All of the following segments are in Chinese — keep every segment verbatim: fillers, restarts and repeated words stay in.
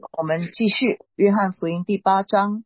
我们继续约翰福音第八章。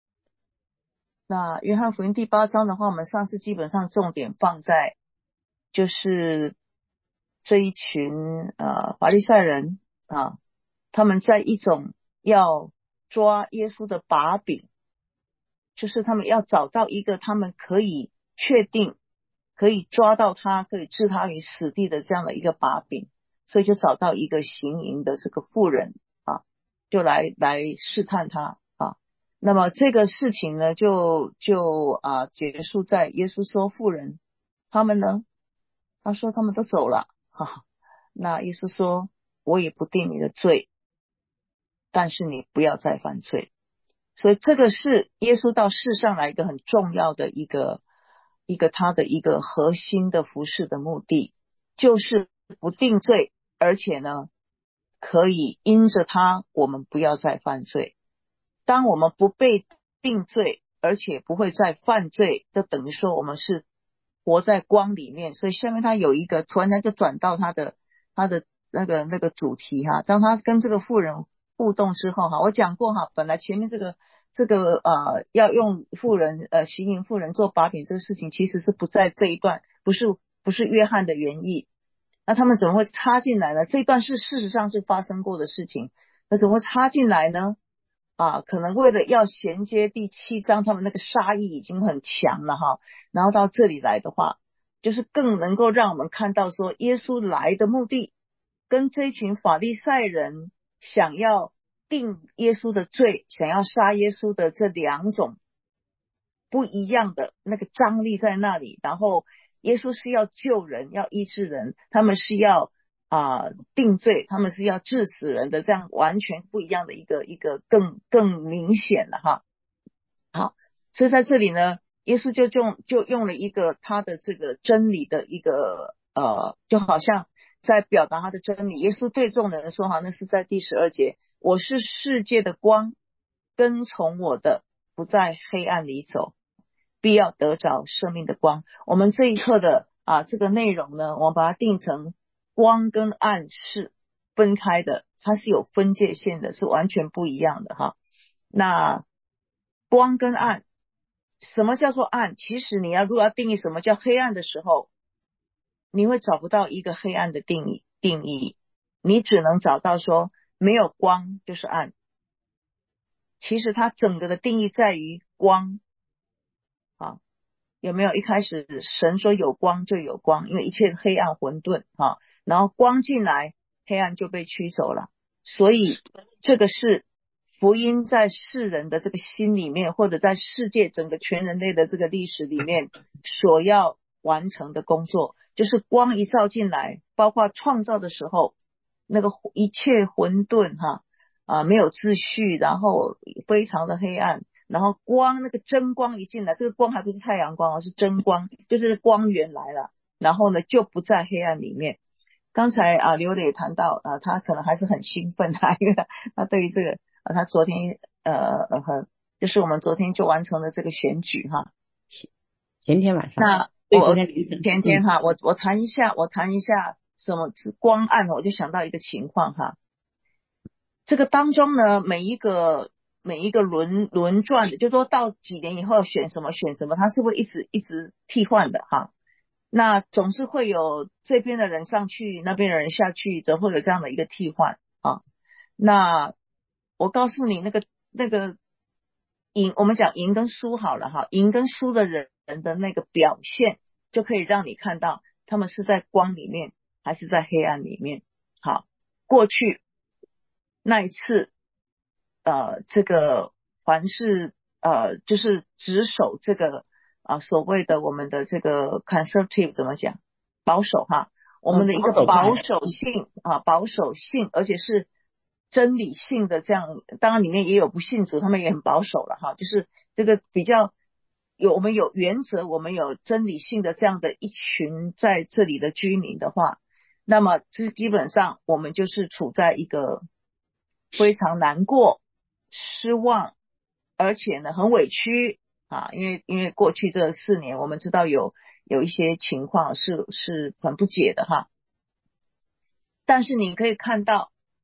那约翰福音第八章的话，我们上次基本上重点放在就是这一群呃法利赛人啊，他们在一种要抓耶稣的把柄，就是他们要找到一个他们可以确定可以抓到他，可以置他于死地的这样的一个把柄，所以就找到一个行淫的这个妇人啊，就来来试探他啊。那么这个事情呢，就就啊结束在耶稣说妇人他们呢，他说他们都走了啊。那耶稣说我也不定你的罪，但是你不要再犯罪。所以这个是耶稣到世上来一个很重要的一个一个他的一个核心的服事的目的，就是不定罪，而且呢可以因着他我们不要再犯罪。当我们不被定罪，而且不会再犯罪，就等于说我们是活在光里面。所以下面他有一个突然间就转到他的他的那个那个主题哈，当他跟这个妇人互动之后哈，我讲过哈，本来前面这个这个呃要用妇人呃行淫妇人做把柄这个事情，其实是不在这一段，不是不是约翰的原意。那他们怎么会插进来呢？这一段是事实上是发生过的事情，那怎么会插进来呢？啊，可能为了要衔接第七章，他们那个杀意已经很强了哈，然后到这里来的话，就是更能够让我们看到说耶稣来的目的跟这一群法利赛人想要定耶稣的罪，想要杀耶稣的这两种不一样的那个张力在那里。然后耶稣是要救人，要医治人，他们是要啊、呃，定罪，他们是要治死人的，这样完全不一样的一个一个更更明显的哈。好，所以在这里呢，耶稣就用就用了一个他的这个真理的一个呃，就好像在表达他的真理。耶稣对众人说哈，那是在第十二节，我是世界的光，跟从我的不在黑暗里走，必要得着生命的光。我们这一课的啊这个内容呢，我们把它定成光跟暗是分开的，它是有分界线的，是完全不一样的哈。那光跟暗，什么叫做暗？其实你要如果要定义什么叫黑暗的时候，你会找不到一个黑暗的定义定义，你只能找到说没有光就是暗。其实它整个的定义在于光啊，有没有？一开始神说有光就有光，因为一切黑暗混沌啊，然后光进来，黑暗就被驱走了。所以这个是福音在世人的这个心里面，或者在世界整个全人类的这个历史里面所要完成的工作，就是光一照进来，包括创造的时候那个一切混沌哈啊，没有秩序，然后非常的黑暗，然后光那个真光一进来，这个光还不是太阳光，是真光，就是光源来了，然后呢就不在黑暗里面。刚才啊刘磊也谈到啊，他可能还是很兴奋啊，因为他他对于这个啊，他昨天呃呃就是我们昨天就完成了这个选举哈。 前天晚上， 那对，昨我天凌晨， 前天哈，我我谈一下，我谈一下什么是光暗，我就想到一个情况哈。这个当中呢，每一个每一个轮轮转的，就说到几年以后选什么选什么，它是会一直一直替换的哈。那总是会有这边的人上去，那边的人下去，则会有这样的一个替换啊。那我告诉你，那个那个赢，我们讲赢跟输好了哈，赢跟输的人的那个表现，就可以让你看到他们是在光里面还是在黑暗里面。好，过去那一次呃这个凡是呃就是只守这个啊、呃、所谓的我们的这个 conservative 怎么讲，保守哈，我们的一个保守性啊保守性，而且是真理性的这样，当然里面也有不信主，他们也很保守了哈，就是这个比较有我们有原则，我们有真理性的这样的一群在这里的居民的话，那么这基本上我们就是处在一个非常难过、失望，而且呢很委屈啊，因为因为过去这四年我们知道有有一些情况是是很不解的哈，但是你可以看到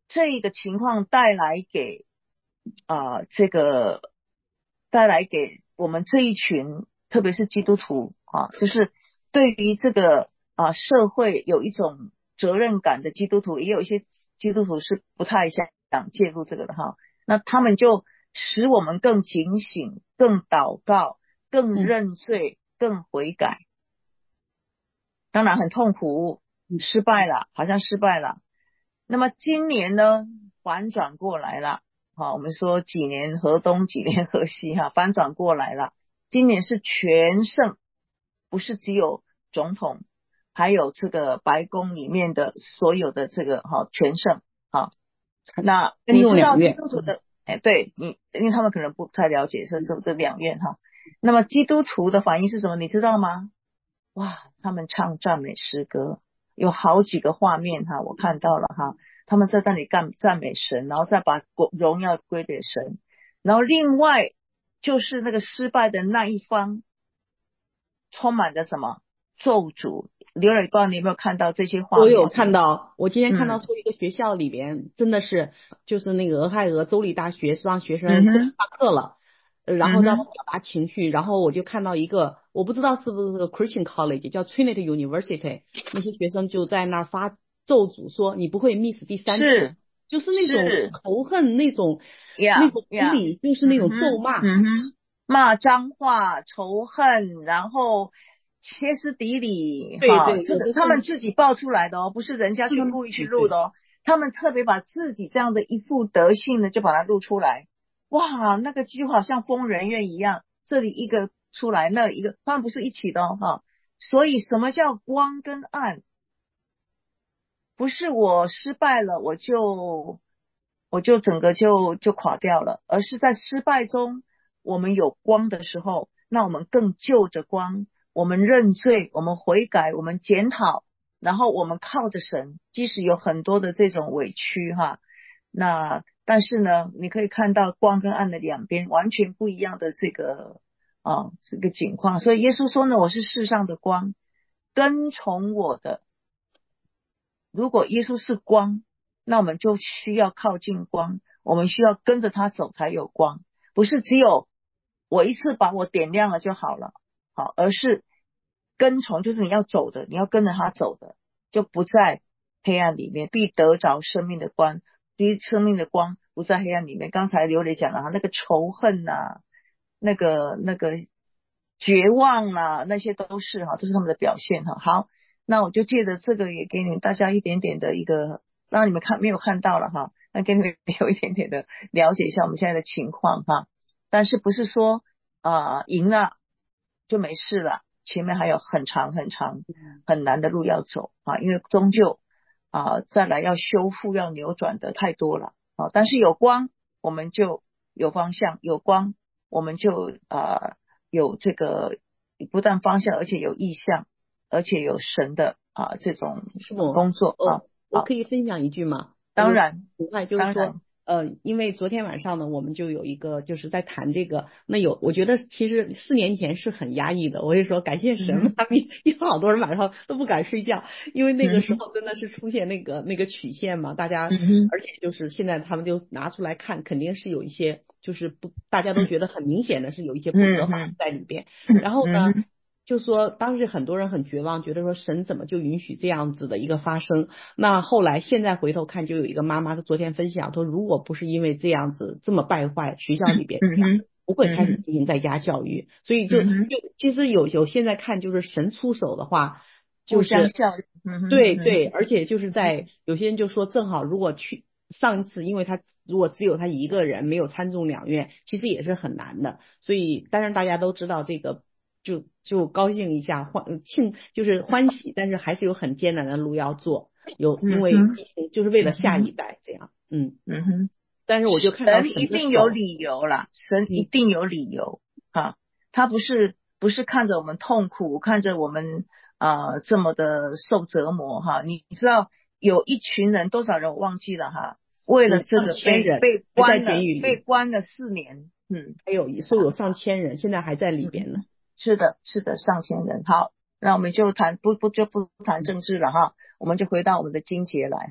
这个情况带来给啊、呃、这个带来给我们这一群，特别是基督徒啊，就是对于这个啊社会有一种责任感的基督徒，也有一些基督徒是不太想介入这个的哈。那他们就使我们更警醒、更祷告、更认罪、更悔改。当然很痛苦，失败了，好像失败了。那么今年呢，反转过来了。好，我们说几年河东，几年河西哈，反转过来了。今年是全胜，不是只有总统，还有这个白宫里面的所有的这个哈全胜。好，那你知道基督徒的，哎，对你，因为他们可能不太了解这是这两院哈。那么基督徒的反应是什么？你知道吗？哇，他们唱赞美诗歌，有好几个画面哈，我看到了哈，他们在那里干赞美神，然后再把荣耀归给神。然后另外就是那个失败的那一方，充满着什么咒诅。刘磊，不知道你有没有看到这些画面？ 我有看到，我今天看到说一个学校里边、嗯、真的是就是那个俄亥俄州立大学让学生不上课了、嗯、然后让他表达情绪、嗯、然后我就看到一个我不知道是不是这个 Christian College 叫 Trinity University， 那些学生就在那儿发咒诅说你不会 miss 第三次，就是那种仇恨，那种 yeah, 那种心理、yeah, 就是那种咒骂， 嗯哼，骂脏话仇恨，然后歇斯底里， 对对， 这个他们自己爆出来的哦，不是人家去故意去录的哦，他们特别把自己这样的一副德性呢就把它录出来。哇，那个几乎好像疯人院一样，这里一个出来，那一个，他们不是一起的哦哈。所以什么叫光跟暗？不是我失败了我就我就整个就就垮掉了，而是在失败中我们有光的时候，那我们更就着光，我们认罪，我们悔改，我们检讨，然后我们靠着神，即使有很多的这种委屈哈，那但是呢你可以看到光跟暗的两边完全不一样的这个啊这个情况。所以耶稣说呢，我是世上的光，跟从我的，如果耶稣是光，那我们就需要靠近光，我们需要跟着他走才有光，不是只有我一次把我点亮了就好了，好，而是跟从，就是你要走的，你要跟着他走的，就不在黑暗里面，必得着生命的光，必生命的光不在黑暗里面。刚才刘磊讲了那个仇恨啊，那个那个绝望啊，那些都是哈，都是他们的表现哈。好，那我就借着这个也给你们大家一点点的一个，让你们看没有看到了哈，那给你们有一点点的了解一下我们现在的情况哈。但是不是说啊、呃、赢了就没事了，前面还有很长很长很难的路要走啊，因为终究啊、呃、再来要修复要扭转的太多了啊。但是有光我们就有方向，有光我们就啊、呃、有这个不但方向，而且有意向，而且有神的啊这种工作啊。 我可以分享一句吗？ 当然， 另外就是说，呃，因为昨天晚上呢，我们就有一个就是在谈这个，那有我觉得其实四年前是很压抑的，我就说感谢神嘛，因为好多人晚上都不敢睡觉，因为那个时候真的是出现那个那个曲线嘛，大家，而且就是现在他们就拿出来看，肯定是有一些就是不大家都觉得很明显的是有一些不合法在里边，然后呢。就说当时很多人很绝望，觉得说神怎么就允许这样子的一个发生。那后来现在回头看，就有一个妈妈她昨天分享说，如果不是因为这样子这么败坏，学校里边不会开始进行在家教育。所以就就其实有有现在看就是神出手的话，就是对对，而且就是在有些人就说正好如果去上一次，因为他如果只有他一个人没有参众两院，其实也是很难的。所以当然大家都知道这个。就就高兴一下，欢庆就是欢喜，但是还是有很艰难的路要做，有因为就是为了下一代这样，嗯嗯哼。 但是我就看到神一定有理由啦，神一定有理由啊、嗯，他不是不是看着我们痛苦，看着我们啊、呃、这么的受折磨哈。你知道有一群人多少人我忘记了哈，为了这个被被关了被关了四年，嗯， 还有说有上千人现在还在里边呢。 嗯是的，是的，上千人。好，那我们就谈不不就不谈政治了哈，我们就回到我们的经节来哈。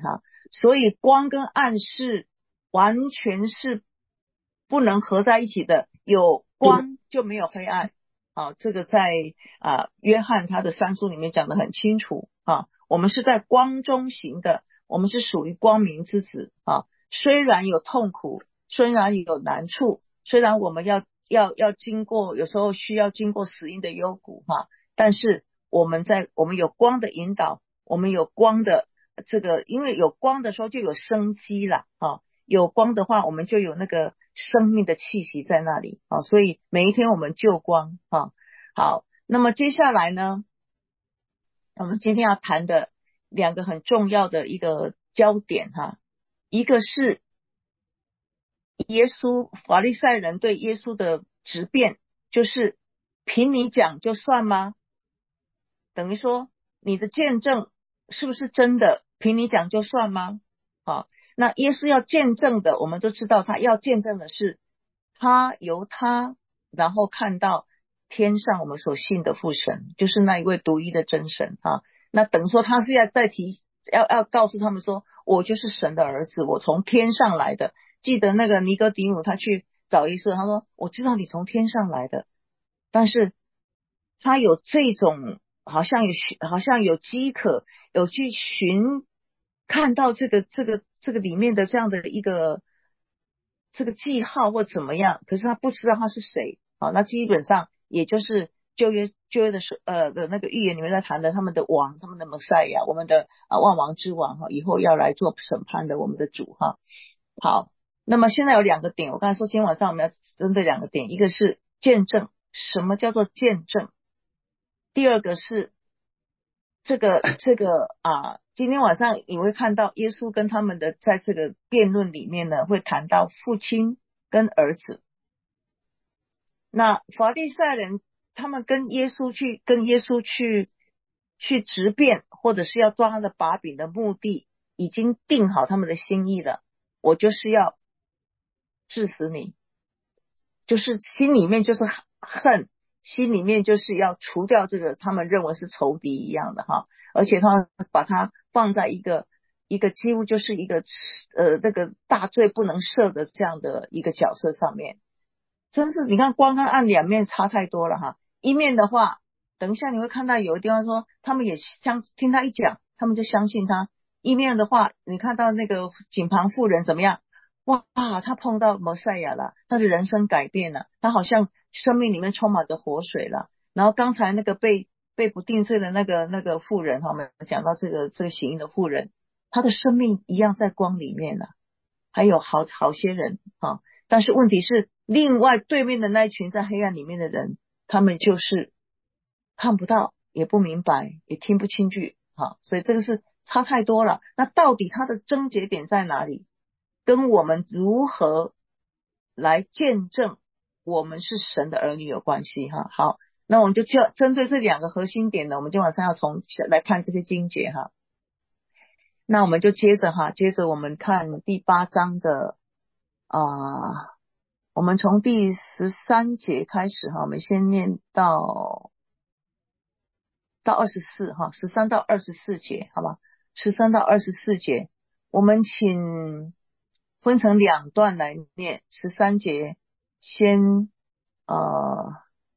所以光跟暗是完全是不能合在一起的，有光就没有黑暗。啊，这个在啊约翰他的三书里面讲得很清楚啊，我们是在光中行的，我们是属于光明之子啊。虽然有痛苦，虽然有难处，虽然我们要要要经过，有时候需要经过死荫的幽谷哈，但是我们在我们有光的引导，我们有光的这个，因为有光的时候就有生机了啊。有光的话，我们就有那个生命的气息在那里啊，所以每一天我们就光啊。好，那么接下来呢，我们今天要谈的两个很重要的一个焦点哈，一个是耶稣法利赛人对耶稣的质辩，就是凭你讲就算吗？等于说你的见证是不是真的，凭你讲就算吗？好，那耶稣要见证的，我们都知道他要见证的是他由他然后看到天上我们所信的父神，就是那一位独一的真神啊。那等于说他是要再提要要告诉他们说，我就是神的儿子，我从天上来的。记得那个尼哥底母他去找耶稣，他说我知道你从天上来的，但是他有这种好像有好像有饥渴，有去寻看到这个这个这个里面的这样的一个这个记号或怎么样，可是他不知道他是谁。好，那基本上也就是旧约旧约的呃的那个预言里面在谈的他们的王，他们的弥赛亚，我们的啊万王之王哈，以后要来做审判的我们的主哈。好，那么现在有两个点，我刚才说今天晚上我们要针对两个点，一个是见证，什么叫做见证？第二个是这个这个啊，今天晚上你会看到耶稣跟他们的在这个辩论里面呢，会谈到父亲跟儿子。那法利赛人他们跟耶稣去跟耶稣去去质辩，或者是要抓他的把柄的目的，已经定好他们的心意了，我就是要治死你，就是心里面就是恨，心里面就是要除掉这个他们认为是仇敌一样的哈，而且他们把它放在一个一个几乎就是一个呃那个大罪不能赦的这样的一个角色上面。真是你看光跟暗两面差太多了哈。一面的话，等一下你会看到有的地方说他们也相听他一讲，他们就相信他。一面的话，你看到那个井旁妇人怎么样？哇，他碰到弥赛亚了，他的人生改变了，他好像生命里面充满着活水了。然后刚才那个被被不定罪的那个那个妇人哈，我们讲到这个这个行淫的妇人，他的生命一样在光里面了。还有好好些人哈，但是问题是另外对面的那一群在黑暗里面的人，他们就是看不到，也不明白，也听不清句哈，所以这个是差太多了。那到底它的症结点在哪里？跟我们如何来见证我们是神的儿女有关系哈。好，那我们就就针对这两个核心点呢，我们今晚上要从来看这些经节哈。那我们就接着哈，接着我们看第八章的啊、呃，我们从第十三节开始哈，我们先念到到二十四哈，十三到二十四节，好吧？十三到二十四节，我们请分成两段来念。十三节先呃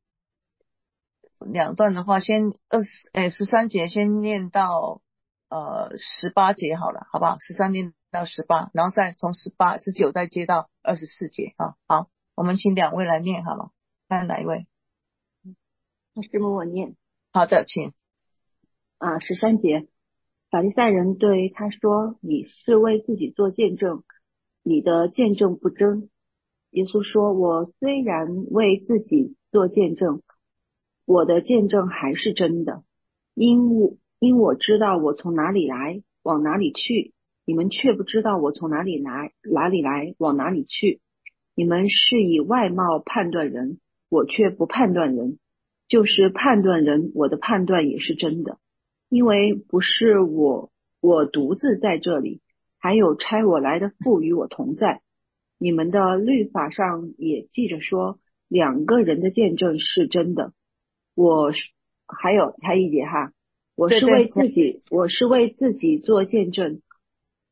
两段的话，先二十诶十三节先念到呃十八节好了，好不好？十三念到十八，然后再从十八十九再接到二十四节啊。好，我们请两位来念好了，看哪一位？ 那师母我念。 好的，请。 啊，十三节，法利赛人对他说：“你是为自己做见证，你的见证不真。”耶稣说：“我虽然为自己做见证，我的见证还是真的，因我因我知道我从哪里来，往哪里去，你们却不知道我从哪里来，哪里来，往哪里去。你们是以外貌判断人，我却不判断人，就是判断人，我的判断也是真的。因为不是我我独自在这里，还有差我来的父与我同在。你们的律法上也记着说，两个人的见证是真的。我是还有还一节哈，我是为自己我是为自己做见证，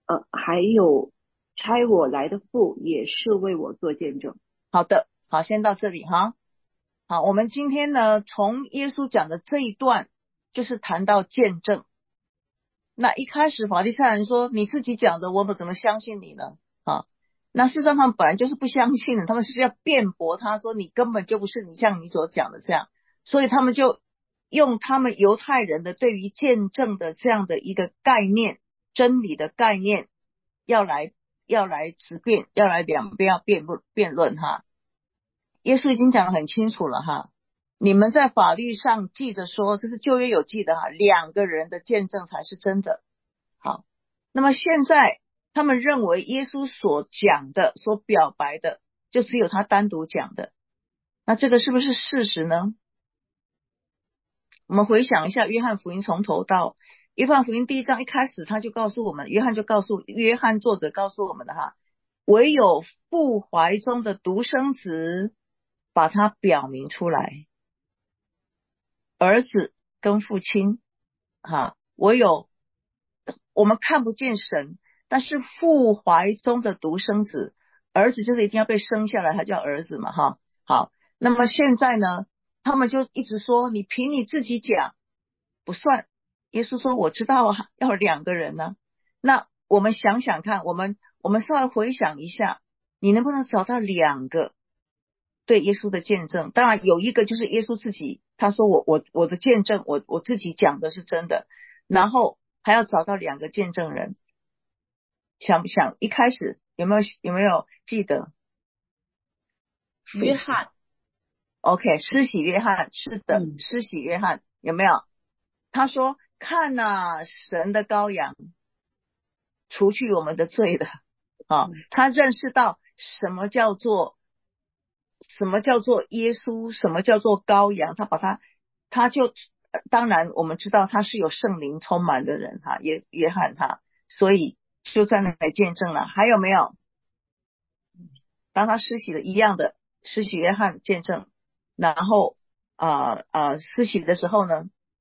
呃，还有差我来的父也是为我做见证。 好的，好，先到这里哈。好，我们今天呢，从耶稣讲的这一段，就是谈到见证。那一开始法利赛人说，你自己讲的，我们怎么相信你呢？啊，那事实上他们本来就是不相信的，他们是要辩驳他说，你根本就不是你像你所讲的这样，所以他们就用他们犹太人的对于见证的这样的一个概念，真理的概念，要来要来直辩，要来两边要辩论辩论哈。耶稣已经讲得很清楚了哈，你们在法律上记着说，这是旧约有记的哈，两个人的见证才是真的。好，那么现在他们认为耶稣所讲的、所表白的，就只有他单独讲的，那这个是不是事实呢？我们回想一下约翰福音从头到约翰福音第一章一开始，他就告诉我们，约翰就告诉约翰作者告诉我们的哈，唯有父怀中的独生子把它表明出来，儿子跟父亲哈，唯有我们看不见神，但是父怀中的独生子，儿子就是一定要被生下来，他叫儿子嘛哈。好，那么现在呢，他们就一直说你凭你自己讲不算，耶稣说我知道啊，要两个人呢。那我们想想看，我们我们稍微回想一下，你能不能找到两个对耶稣的见证？当然有一个就是耶稣自己，他说我我我的见证，我我自己讲的是真的，然后还要找到两个见证人，想不想？一开始有没有有没有记得？ 约翰 OK， 施洗约翰，是的， 嗯施洗约翰有没有？他说看哪，神的羔羊，除去我们的罪的啊，他认识到什么叫做什么叫做耶稣，什么叫做羔羊，他把他他就当然我们知道他是有圣灵充满的人哈，约约翰他，所以就在那里见证了。还有没有？当他施洗的一样的，施洗约翰见证，然后呃呃施洗的时候呢，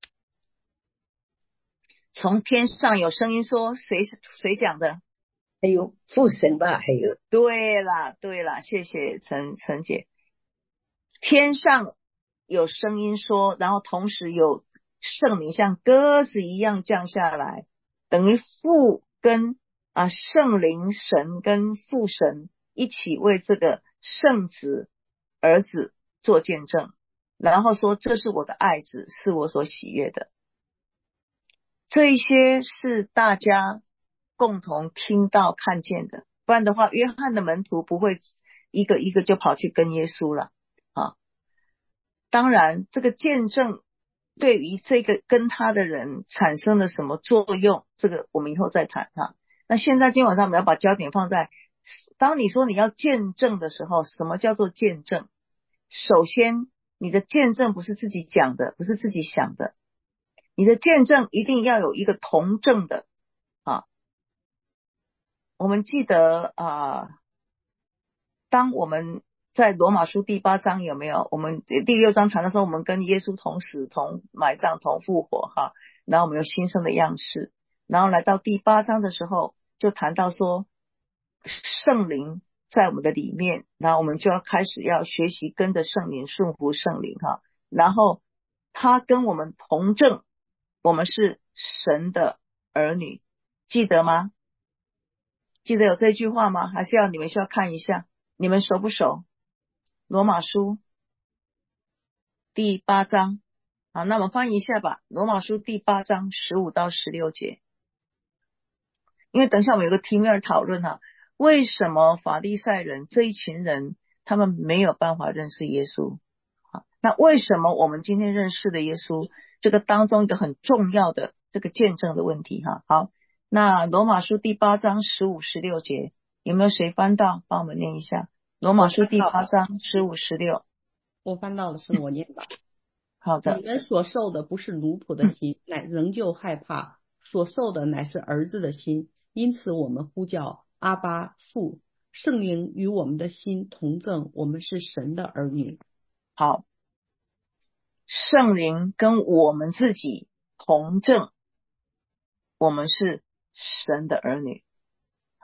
从天上有声音说，谁是谁讲的？ 还有父神吧，还有对啦对啦，谢谢陈陈姐。天上有声音说，然后同时有圣灵像鸽子一样降下来，等于父跟啊圣灵神跟父神一起为这个圣子儿子做见证，然后说这是我的爱子，是我所喜悦的。这一些是大家共同听到看见的，不然的话约翰的门徒不会一个一个就跑去跟耶稣了啊。当然这个见证对于这个跟他的人产生了什么作用，这个我们以后再谈哈。那现在今天晚上我们要把焦点放在，当你说你要见证的时候，什么叫做见证？首先你的见证不是自己讲的，不是自己想的，你的见证一定要有一个同证的啊。我们记得啊，当我们在罗马书第八章有没有？我们第六章谈的时候，我们跟耶稣同死、同埋葬、同复活哈，然后我们有新生的样式。然后来到第八章的时候，就谈到说圣灵在我们的里面，然后我们就要开始要学习跟着圣灵，顺服圣灵哈。然后他跟我们同证，我们是神的儿女，记得吗？记得有这句话吗？还是要你们需要看一下，你们熟不熟？罗马书第八章，好，那我们翻译一下吧。罗马书第八章十五到十六节。因为等一下我们有个题目要讨论哈，为什么法利赛人这一群人他们没有办法认识耶稣？好，那为什么我们今天认识的耶稣？这个当中一个很重要的这个见证的问题哈。好，那罗马书第八章十五、十六节，有没有谁翻到？帮我们念一下。罗马书第八章十五、十六。 我翻到的是我念吧。 好的。 你们所受的不是奴仆的心，乃仍旧害怕；所受的乃是儿子的心。因此我们呼叫阿爸父，圣灵与我们的心同证，我们是神的儿女。 好，圣灵跟我们自己同证，我们是神的儿女。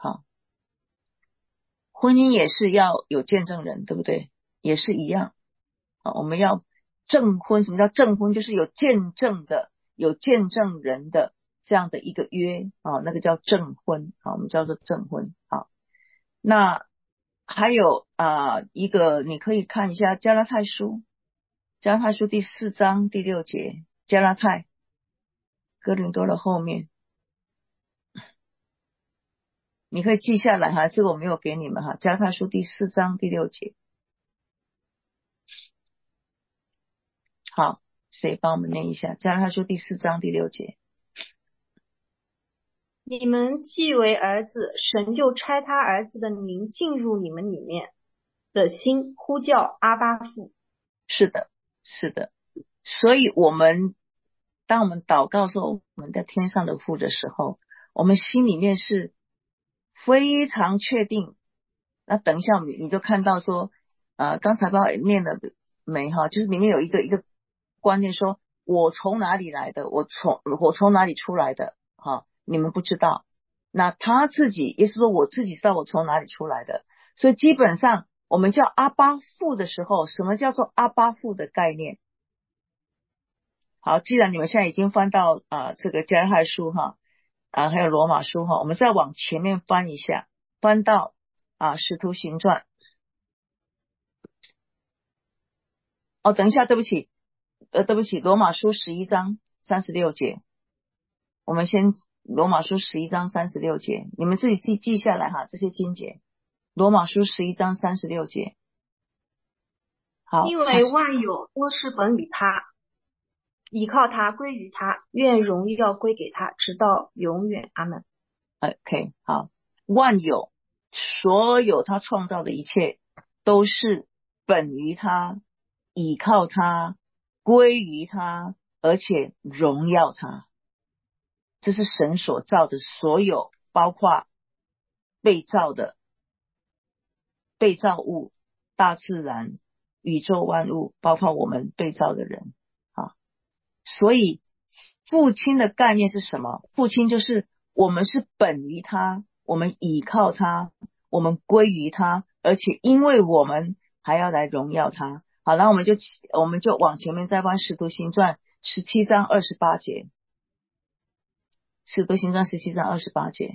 好，婚姻也是要有见证人，对不对？也是一样。好，我们要证婚。什么叫证婚？就是有见证的，有见证人的这样的一个约啊，那个叫证婚啊，我们叫做证婚。好，那还有啊、呃、一个你可以看一下加拉太书，加拉太书第四章第六节，加拉太哥林多的后面，你可以记下来哈，这个我没有给你们哈，加拉太书第四章第六节。好，谁帮我们念一下加拉太书第四章第六节？ 你们既为儿子，神就差他儿子的灵进入你们里面的心，呼叫阿爸父。 是的，是的。所以我们当我们祷告说我们在天上的父的时候，我们心里面是非常确定。那等一下你你就看到说呃，刚才不知道念了没哈，就是里面有一个一个观念说，我从哪里来的，我从我从哪里出来的哈，你们不知道。那他自己也是说我自己知道我从哪里出来的。所以基本上我们叫阿爸父的时候，什么叫做阿爸父的概念？好，既然你们现在已经翻到啊、呃、这个加拉太书哈啊、呃、还有罗马书哈，我们再往前面翻一下，翻到啊使徒行传。哦，等一下，对不起，呃，对不起，罗马书十一章三十六节，我们先罗马书十一章三十六节，你们自己记记下来哈，这些经节。罗马书十一章三十六节。好， 因为万有都是本于他，依靠他，归于他，愿荣耀归给他，直到永远。阿们。 OK， 好，万有，所有他创造的一切都是本于他，倚靠他，归于他，而且荣耀他。这是神所造的所有，包括被造的被造物、大自然、宇宙万物，包括我们被造的人啊。所以父亲的概念是什么？父亲就是我们是本于他，我们倚靠他，我们归于他，而且因为我们还要来荣耀他。好，然后我们就我们就往前面再翻使徒行传十七章二十八节，使徒行传十七章二十八节。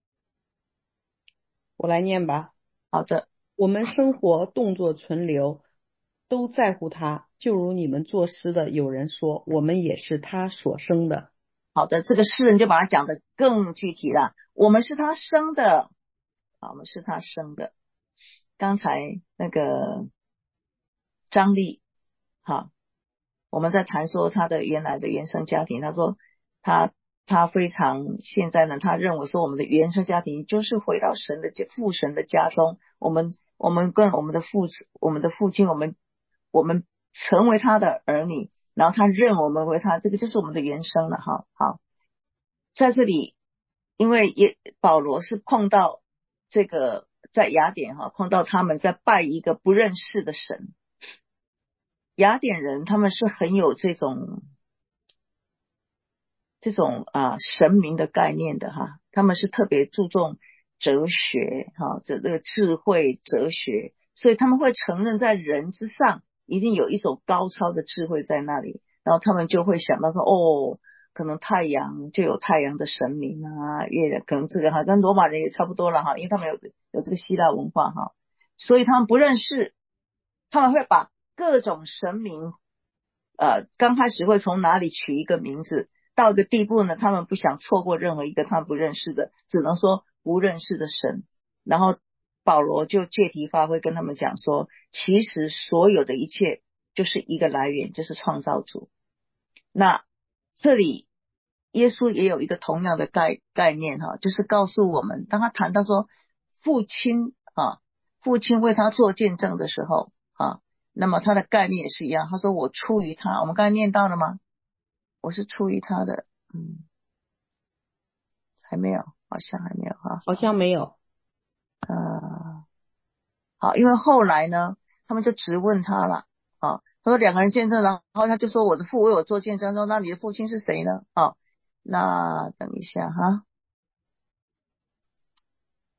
我来念吧。 好的， 我们生活、动作、存留都在乎他，就如你们作诗的有人说，我们也是他所生的。 好的，这个诗人就把它讲得更具体了。我们是他生的，好，我们是他生的。刚才那个张力，好，我们在谈说他的原来的原生家庭，他说他他非常现在呢，他认为说我们的原生家庭就是回到神的父神的家中，我们我们跟我们的父我们的父亲，我们我们成为他的儿女。然后他认我们为他，这个就是我们的原生了哈。好，在这里，因为也保罗是碰到这个在雅典哈，碰到他们在拜一个不认识的神。雅典人他们是很有这种这种啊神明的概念的哈，他们是特别注重哲学哈，这这个智慧哲学，所以他们会承认在人之上一定有一种高超的智慧在那里，然后他们就会想到说，哦，可能太阳就有太阳的神明啊，月亮可能这个哈，跟罗马人也差不多了哈，因为他们有有这个希腊文化哈，所以他们不认识，他们会把各种神明，呃，刚开始会从哪里取一个名字，到一个地步呢，他们不想错过任何一个他们不认识的，只能说不认识的神，然后保罗就借题发挥跟他们讲说，其实所有的一切就是一个来源，就是创造主。那这里耶稣也有一个同样的概概念哈，就是告诉我们，当他谈到说父亲啊，父亲为他做见证的时候啊，那么他的概念也是一样，他说我出于他，我们刚才念到了吗？我是出于他的，嗯，还没有，好像还没有哈， 好像没有。 呃，好，因为后来呢，他们就质问他了，啊，他说两个人见证，然后他就说我的父为我做见证，说那你的父亲是谁呢？啊，那等一下哈，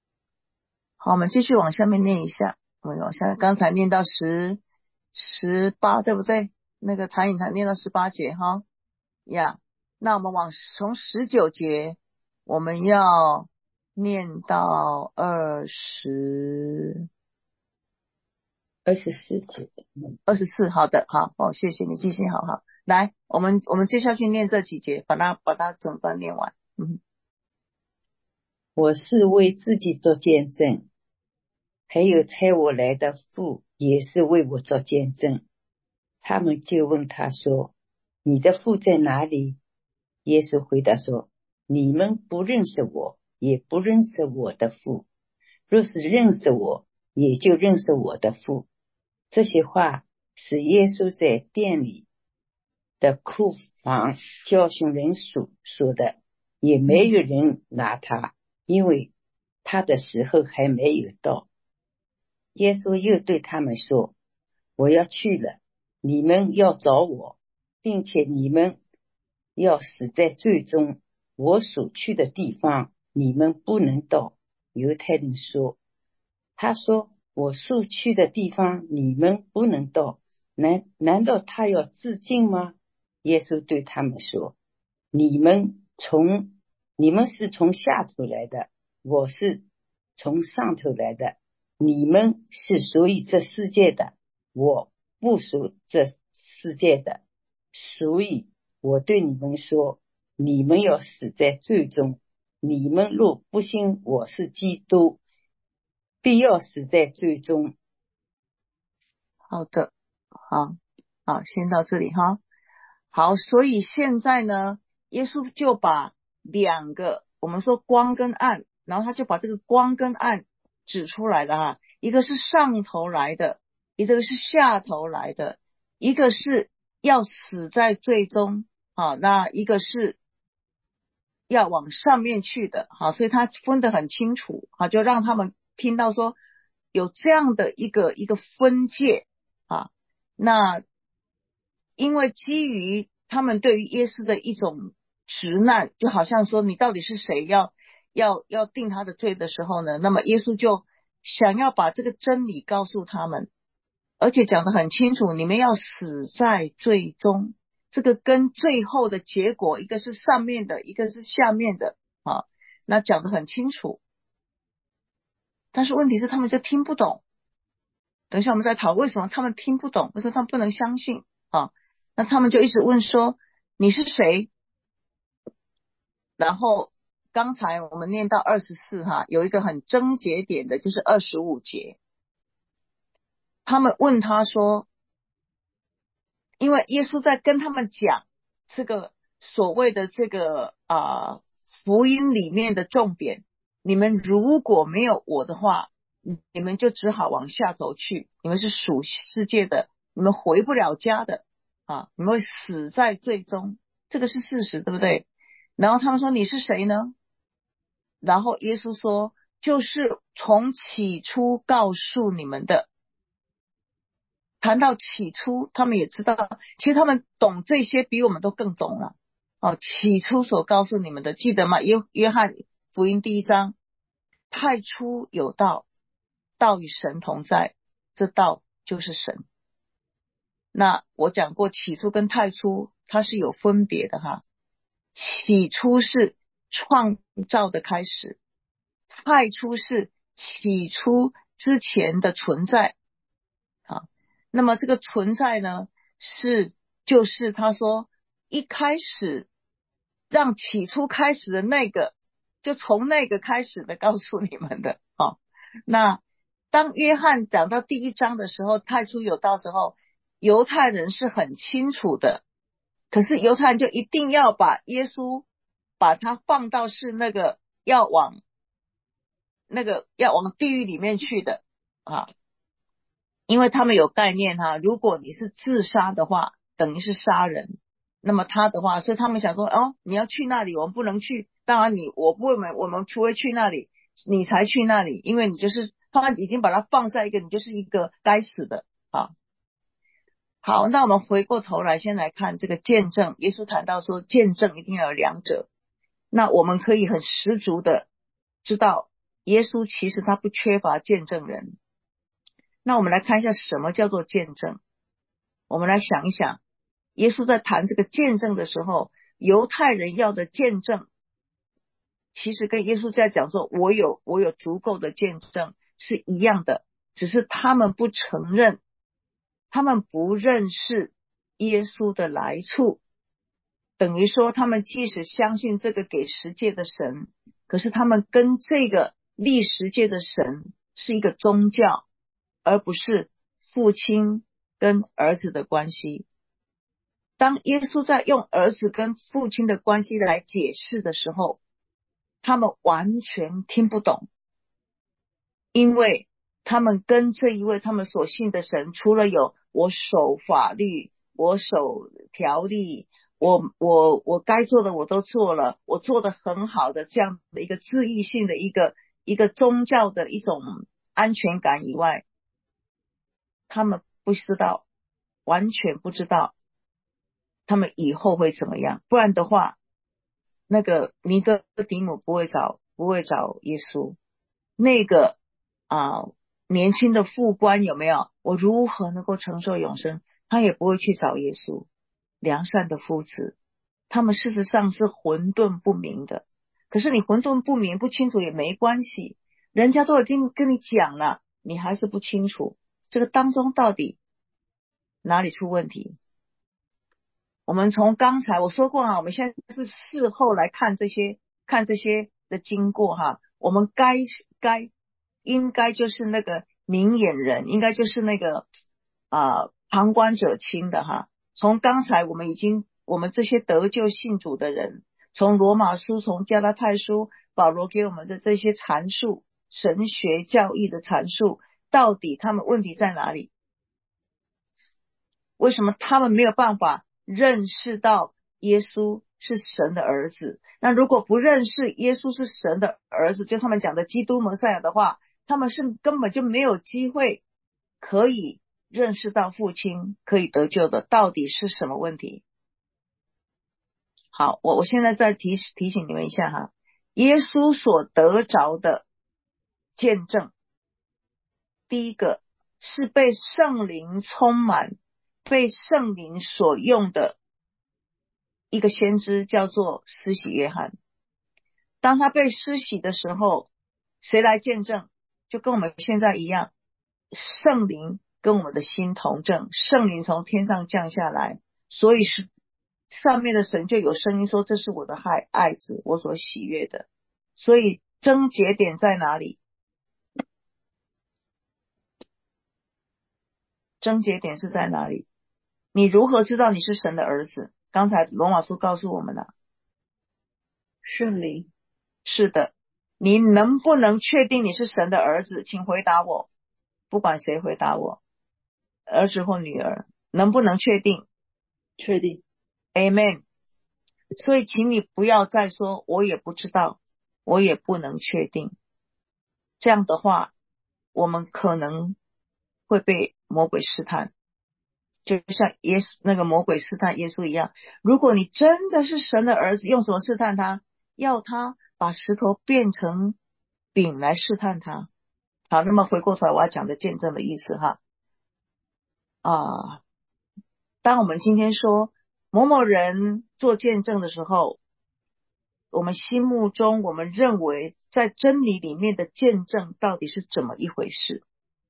好，我们继续往下面念一下，我们往下，刚才念到十十八对不对？那个谭颖谈念到十八节哈呀， yeah, 那我们往从十九节我们要念到二十二十四节， 二十四，好的，好，哦，谢谢你记性好好，来，我们我们接下去念这几节，把它把它整段念完。嗯， 我是为自己做见证，还有差我来的父也是为我做见证。他们就问他说，你的父在哪里？耶稣回答说，你们不认识我，也不认识我的父。若是认识我，也就认识我的父。这些话是耶稣在殿里的库房教训人所说的，也没有人拿他，因为他的时候还没有到。耶稣又对他们说，我要去了，你们要找我，并且你们要死在罪中，我所去的地方你们不能到。犹太人说，他说我所去的地方你们不能到，难难道他要自尽吗？耶稣对他们说，你们从你们是从下头来的，我是从上头来的。你们是属于这世界的，我不属这世界的，所以我对你们说，你们要死在罪中。你们若不信我是基督，必要死在罪中。 好的，好，好，先到这里哈。好，所以现在呢，耶稣就把两个，我们说光跟暗，然后他就把这个光跟暗指出来了哈，一个是上头来的，一个是下头来的，一个是要死在罪中，好，那一个是要往上面去的，好，所以他分得很清楚，好，就让他们听到说有这样的一个一个分界啊。那因为基于他们对于耶稣的一种直难，就好像说你到底是谁，要要要定他的罪的时候呢，那么耶稣就想要把这个真理告诉他们，而且讲得很清楚，你们要死在罪中，这个跟最后的结果一个是上面的，一个是下面的啊，那讲得很清楚。但是问题是他们就听不懂，等一下我们再讨论为什么他们听不懂，为什么他们不能相信啊？那他们就一直问说你是谁？然后刚才我们念到二十四哈，有一个很症结点的就是二十五节，他们问他说，因为耶稣在跟他们讲这个所谓的这个啊、呃、福音里面的重点，你们如果没有我的话，你们就只好往下头去，你们是属世界的，你们回不了家的啊，你们会死在罪中，这个是事实，对不对？然后他们说你是谁呢？然后耶稣说，就是从起初告诉你们的。谈到起初，他们也知道，其实他们懂这些比我们都更懂了。哦，起初所告诉你们的，记得吗？约约翰福音第一章，太初有道，道与神同在，这道就是神。那我讲过，起初跟太初它是有分别的哈。起初是创造的开始，太初是起初之前的存在啊。那么这个存在呢，是就是他说一开始让起初开始的那个，就从那个开始的告诉你们的啊。那当约翰讲到第一章的时候，太初有道的时候，犹太人是很清楚的，可是犹太人就一定要把耶稣把他放到是那个要往那个要往地狱里面去的啊。因为他们有概念哈，如果你是自杀的话，等于是杀人，那么他的话，所以他们想说，哦，你要去那里，我们不能去。当然你，我不会，我们除非去那里，你才去那里，因为你就是他已经把它放在一个，你就是一个该死的啊。好，那我们回过头来，先来看这个见证。耶稣谈到说，见证一定要有两者。那我们可以很十足的知道， 耶稣其实他不缺乏见证人。那我们来看一下什么叫做见证。我们来想一想，耶稣在谈这个见证的时候，犹太人要的见证其实跟耶稣在讲说我有我有足够的见证是一样的，只是他们不承认，他们不认识耶稣的来处，等于说他们即使相信这个给十诫的神，可是他们跟这个立十诫的神是一个宗教，而不是父亲跟儿子的关系。当耶稣在用儿子跟父亲的关系来解释的时候，他们完全听不懂，因为他们跟这一位他们所信的神，除了有我守法律，我守条例，我我我该做的我都做了，我做得很好的这样的一个自义性的一个一个宗教的一种安全感以外，他们不知道，完全不知道他们以后会怎么样。不然的话，那个尼哥底母不会找不会找耶稣，那个啊年轻的副官有没有，我如何能够承受永生，他也不会去找耶稣。良善的夫子，他们事实上是混沌不明的。可是你混沌不明不清楚也没关系，人家都会跟你跟你讲了，你还是不清楚这个当中到底哪里出问题。我们从刚才我说过哈，我们现在是事后来看这些看这些的经过哈，我们该该应该就是那个明眼人，应该就是那个啊、呃、旁观者清的哈。从刚才我们已经我们这些得救信主的人，从罗马书，从加拉太书，保罗给我们的这些阐述，神学教义的阐述，到底他们问题在哪里？为什么他们没有办法认识到耶稣是神的儿子？那如果不认识耶稣是神的儿子，就他们讲的基督弥赛亚的话，他们是根本就没有机会可以认识到父亲，可以得救的。到底是什么问题？好，我我现在再提提醒你们一下哈，耶稣所得着的见证，第一个是被圣灵充满，被圣灵所用的一个先知，叫做施洗约翰。当他被施洗的时候，谁来见证？就跟我们现在一样，圣灵跟我们的心同证，圣灵从天上降下来，所以是上面的神就有声音说，这是我的爱爱子，我所喜悦的。所以症结点在哪里？症结点是在哪里？你如何知道你是神的儿子？刚才罗马书告诉我们了， 圣灵。 是的。你能不能确定你是神的儿子？请回答我，不管谁回答我，儿子或女儿，能不能确定？ 确定。 Amen。 所以请你不要再说我也不知道，我也不能确定，这样的话我们可能会被魔鬼试探，就像耶稣那个魔鬼试探耶稣一样。如果你真的是神的儿子，用什么试探他？要他把石头变成饼来试探他。好，那么回过头来我要讲的见证的意思哈啊，当我们今天说某某人做见证的时候，我们心目中我们认为在真理里面的见证到底是怎么一回事？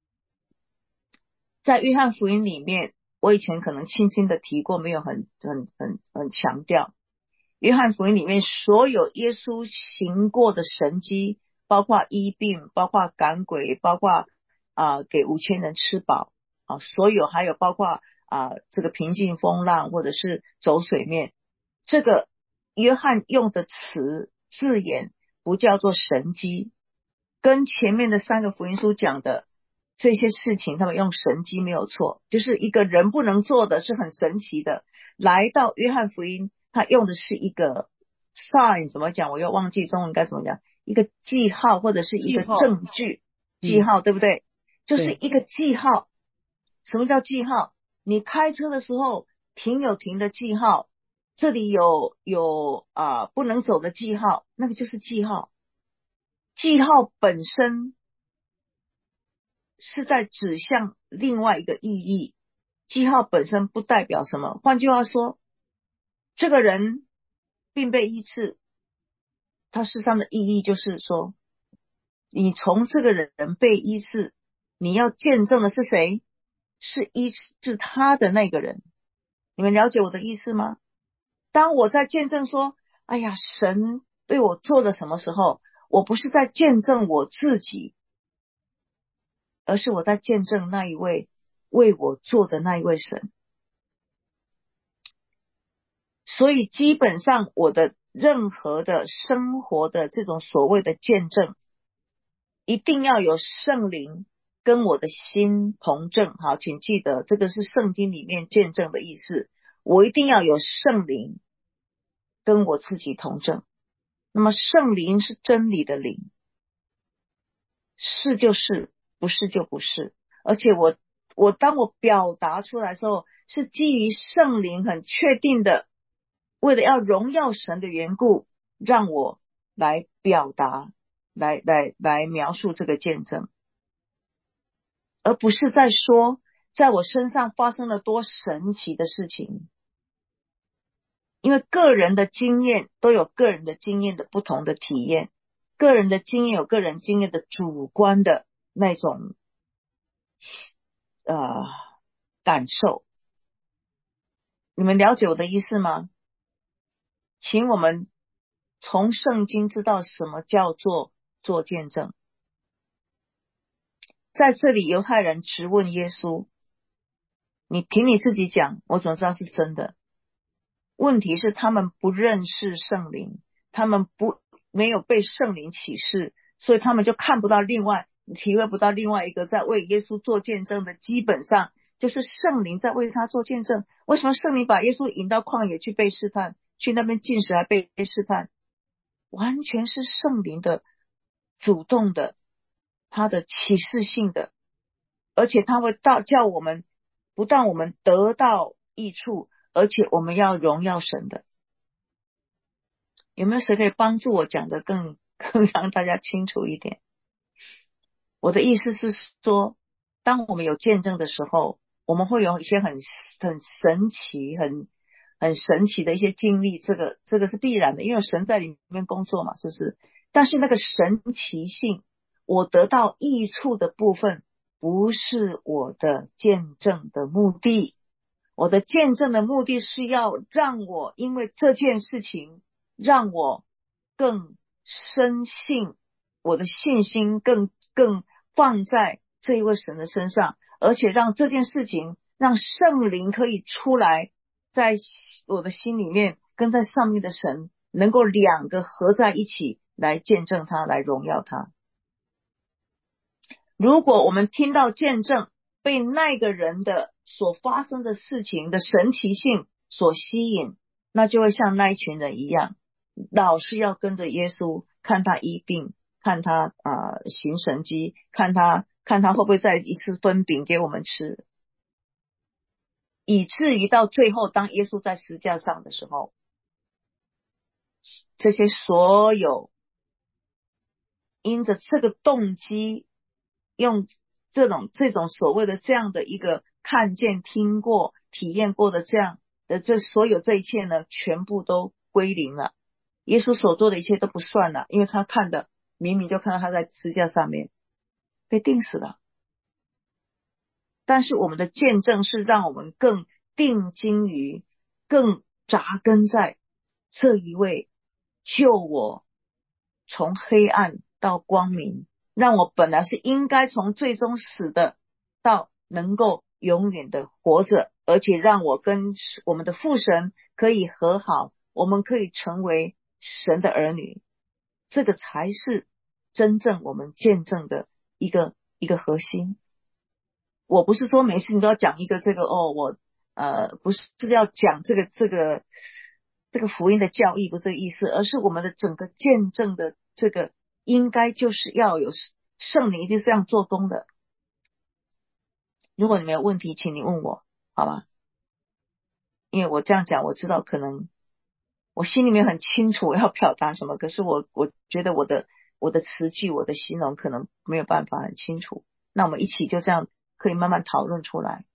在约翰福音里面，我以前可能轻轻的提过，没有很很很很强调。约翰福音里面所有耶稣行过的神迹，包括医病，包括赶鬼，包括啊、呃、给五千人吃饱啊，所有还有包括啊、呃、这个平静风浪或者是走水面，这个约翰用的词字眼不叫做神迹，跟前面的三个福音书讲的这些事情他们用神迹没有错，就是一个人不能做的是很神奇的。来到约翰福音，他用的是一个 sign， 怎么讲我又忘记中文该怎么讲，一个记号或者是一个证据，记号、嗯、对不对？就是一个记号。什么叫记号？你开车的时候停有停的记号，这里有有啊、呃、不能走的记号，那个就是记号。 记号本身是在指向另外一个意义，记号本身不代表什么。换句话说，这个人并被医治，它事实上的意义就是说，你从这个人被医治，你要见证的是谁？是医治他的那个人。你们了解我的意思吗？当我在见证说，哎呀，神对我做了什么时候，我不是在见证我自己，而是我在见证那一位为我做的那一位神。所以基本上我的任何的生活的这种所谓的见证，一定要有圣灵跟我的心同证。好，请记得这个是圣经里面见证的意思，我一定要有圣灵跟我自己同证。那么圣灵是真理的灵，是就是，不是就不是。而且我我当我表达出来的时候，是基于圣灵很确定的，为了要荣耀神的缘故，让我来表达，来来来描述这个见证，而不是在说在我身上发生了多神奇的事情。因为个人的经验都有个人的经验的不同的体验，个人的经验有个人经验的主观的那种呃感受。你们了解我的意思吗？请我们从圣经知道什么叫做做见证。在这里犹太人质问耶稣，你凭你自己讲，我怎么知道是真的？问题是他们不认识圣灵，他们不没有被圣灵启示，所以他们就看不到另外体会不到另外一个在为耶稣做见证的，基本上就是圣灵在为他做见证。为什么圣灵把耶稣引到旷野去被试探，去那边禁食还被试探？完全是圣灵的主动的，他的启示性的，而且他会到叫我们不但我们得到益处，而且我们要荣耀神的。有没有谁可以帮助我讲得更更让大家清楚一点？我的意思是说，当我们有见证的时候，我们会有一些很很神奇很很神奇的一些经历，这个这个是必然的，因为神在里面工作嘛，是不是？但是那个神奇性，我得到益处的部分，不是我的见证的目的。我的见证的目的是要让我因为这件事情让我更深信，我的信心更更放在这一位神的身上，而且让这件事情让圣灵可以出来，在我的心里面跟在上面的神能够两个合在一起来见证他，来荣耀他。如果我们听到见证被那个人的所发生的事情的神奇性所吸引，那就会像那一群人一样，老是要跟着耶稣，看他医病，看他呃行神迹，看他看他会不会再一次分饼给我们吃，以至于到最后当耶稣在十字架上的时候，这些所有因着这个动机，用这种这种所谓的这样的一个看见听过体验过的这样的这所有这一切呢，全部都归零了。耶稣所做的一切都不算了，因为他看的明明就看到他在十字架上面被钉死了。但是我们的见证是让我们更定睛于，更扎根在这一位救我从黑暗到光明，让我本来是应该从最终死的到能够永远的活着，而且让我跟我们的父神可以和好，我们可以成为神的儿女。这个才是真正我们见证的一个一个核心。我不是说每次你都要讲一个这个哦，我呃不是要讲这个这个这个福音的教义，不是这个意思，而是我们的整个见证的这个应该就是要有圣灵一定是这样做工的。如果你没有问题，请你问我，好吧？因为我这样讲，我知道可能我心里面很清楚我要表达什么，可是我我觉得我的我的词句我的形容可能没有办法很清楚，那我们一起就这样可以慢慢讨论出来。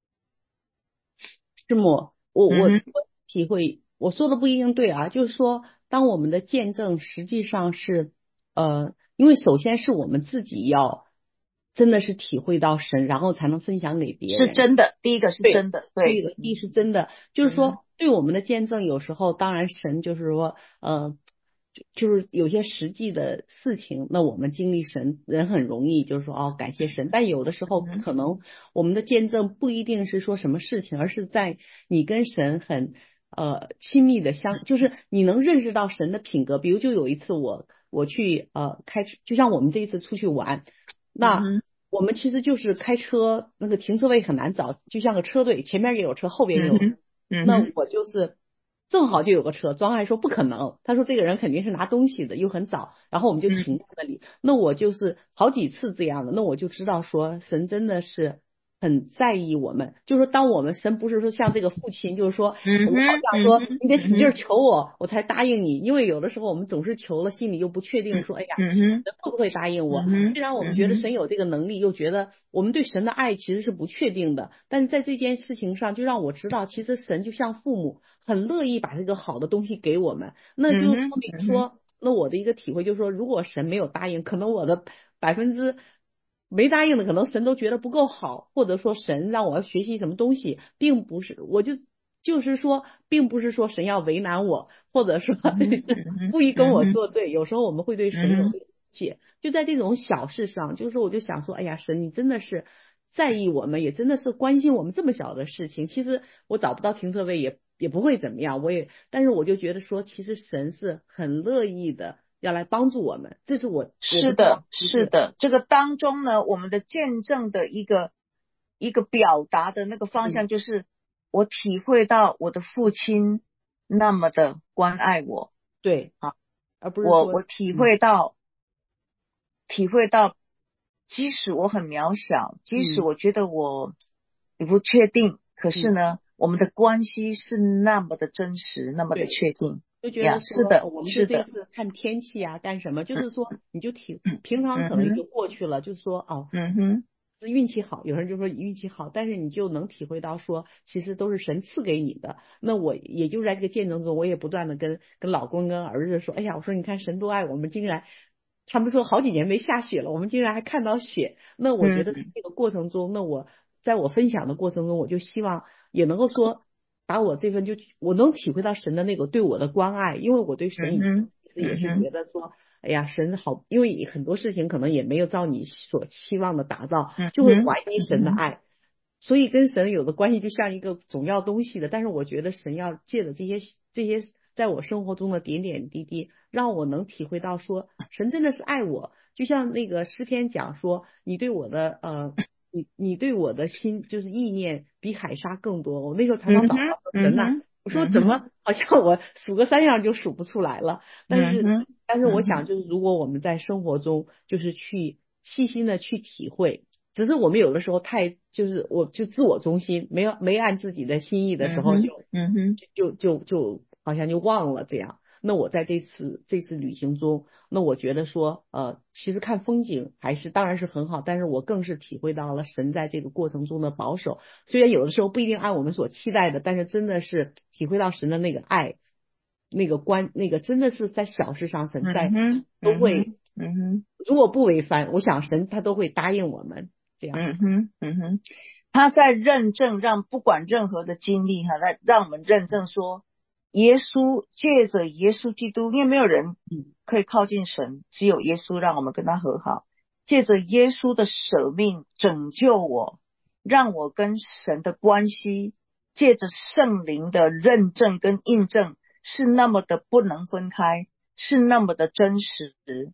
师母，我我嗯我体会我说的不一定对啊，就是说当我们的见证实际上是呃因为首先是我们自己要真的是体会到神，然后才能分享给别人。 是真的，第一个是对真的， 这对， 个一是真的，就是说对我们的见证，有时候当然神就是说，呃，就就是有些实际的事情，那我们经历神，人很容易就是说哦感谢神，但有的时候嗯可能我们的见证不一定是说什么事情，而是在你跟神很呃亲密的相，就是你能认识到神的品格。比如就有一次我我去呃开车，就像我们这一次出去玩，那。 嗯我们其实就是开车，那个停车位很难找，就像个车队，前面也有车，后边也有车。 嗯嗯那我就是正好就有个车，庄还说不可能，他说这个人肯定是拿东西的，又很早，然后我们就停在那里。那我就是好几次这样的，那我就知道说神真的是很在意我们，就是说当我们神不是说像这个父亲，就是说嗯我好哼像说嗯你得使劲哼求我，我才答应你，因为有的时候我们总是求了，心里又不确定，说哎呀。 嗯哼神会不会答应我？ 嗯哼虽然我们觉得神有这个能力，又觉得我们对神的爱其实是不确定的，但是在这件事情上，就让我知道，其实神就像父母，很乐意把这个好的东西给我们。那就说明说，那我的一个体会就是说，如果神没有答应，可能我的百分之没答应的，可能神都觉得不够好，或者说神让我要学习什么东西，并不是，我就就是说，并不是说神要为难我，或者说故意跟我作对。有时候我们会对神有理解，就在这种小事上，就是我就想说，哎呀，神你真的是在意我们，也真的是关心我们这么小的事情。其实我找不到停车位也也不会怎么样，我也，但是我就觉得说，其实神是很乐意的要来帮助我们，这是我是的，是的，这个当中呢，我们的见证的一个一个表达的那个方向，就是我体会到我的父亲那么的关爱我， 对， 好， 而不是说我我体会到、嗯、体会到，即使我很渺小，即使我觉得我也不确定，可是呢、嗯，我们的关系是那么的真实，那么的确定。 就觉得说， 是的， 我们就这次看天气啊，干什么？就是说，你就体平常可能就过去了，就是说，哦， 嗯哼， 运气好，有人就说运气好，但是你就能体会到说，其实都是神赐给你的。那我也就是在这个见证中，我也不断的跟跟老公跟儿子说，哎呀，我说你看神多爱我们，竟然他们说好几年没下雪了，我们竟然还看到雪。那我觉得这个过程中，那我在我分享的过程中，我就希望也能够说。把我这份就我能体会到神的那个对我的关爱，因为我对神以前也是觉得说，哎呀，神好，因为很多事情可能也没有照你所期望的打造，就会怀疑神的爱，所以跟神有的关系就像一个总要东西的。但是我觉得神要借着这些这些在我生活中的点点滴滴，让我能体会到说，神真的是爱我，就像那个诗篇讲说，你对我的呃。你你对我的心就是意念比海沙更多，我那时候常常祷告说神呐，我说怎么好像我数个三样就数不出来了，但是但是我想就是如果我们在生活中就是去细心的去体会，只是我们有的时候太就是我就自我中心，没有没按自己的心意的时候就嗯哼就就就就好像就忘了这样。那我在这次这次旅行中，那我觉得说，呃，其实看风景还是当然是很好，但是我更是体会到了神在这个过程中的保守。虽然有的时候不一定按我们所期待的，但是真的是体会到神的那个爱，那个关，那个真的是在小事上神在都会， 嗯哼， 如果不违反，我想神他都会答应我们这样。 嗯哼，嗯哼，他在认证，让不管任何的经历哈，来让我们认证说。耶稣借着耶稣基督，因为没有人可以靠近神，只有耶稣让我们跟他和好。借着耶稣的舍命拯救我，让我跟神的关系，借着圣灵的认证跟印证，是那么的不能分开，是那么的真实。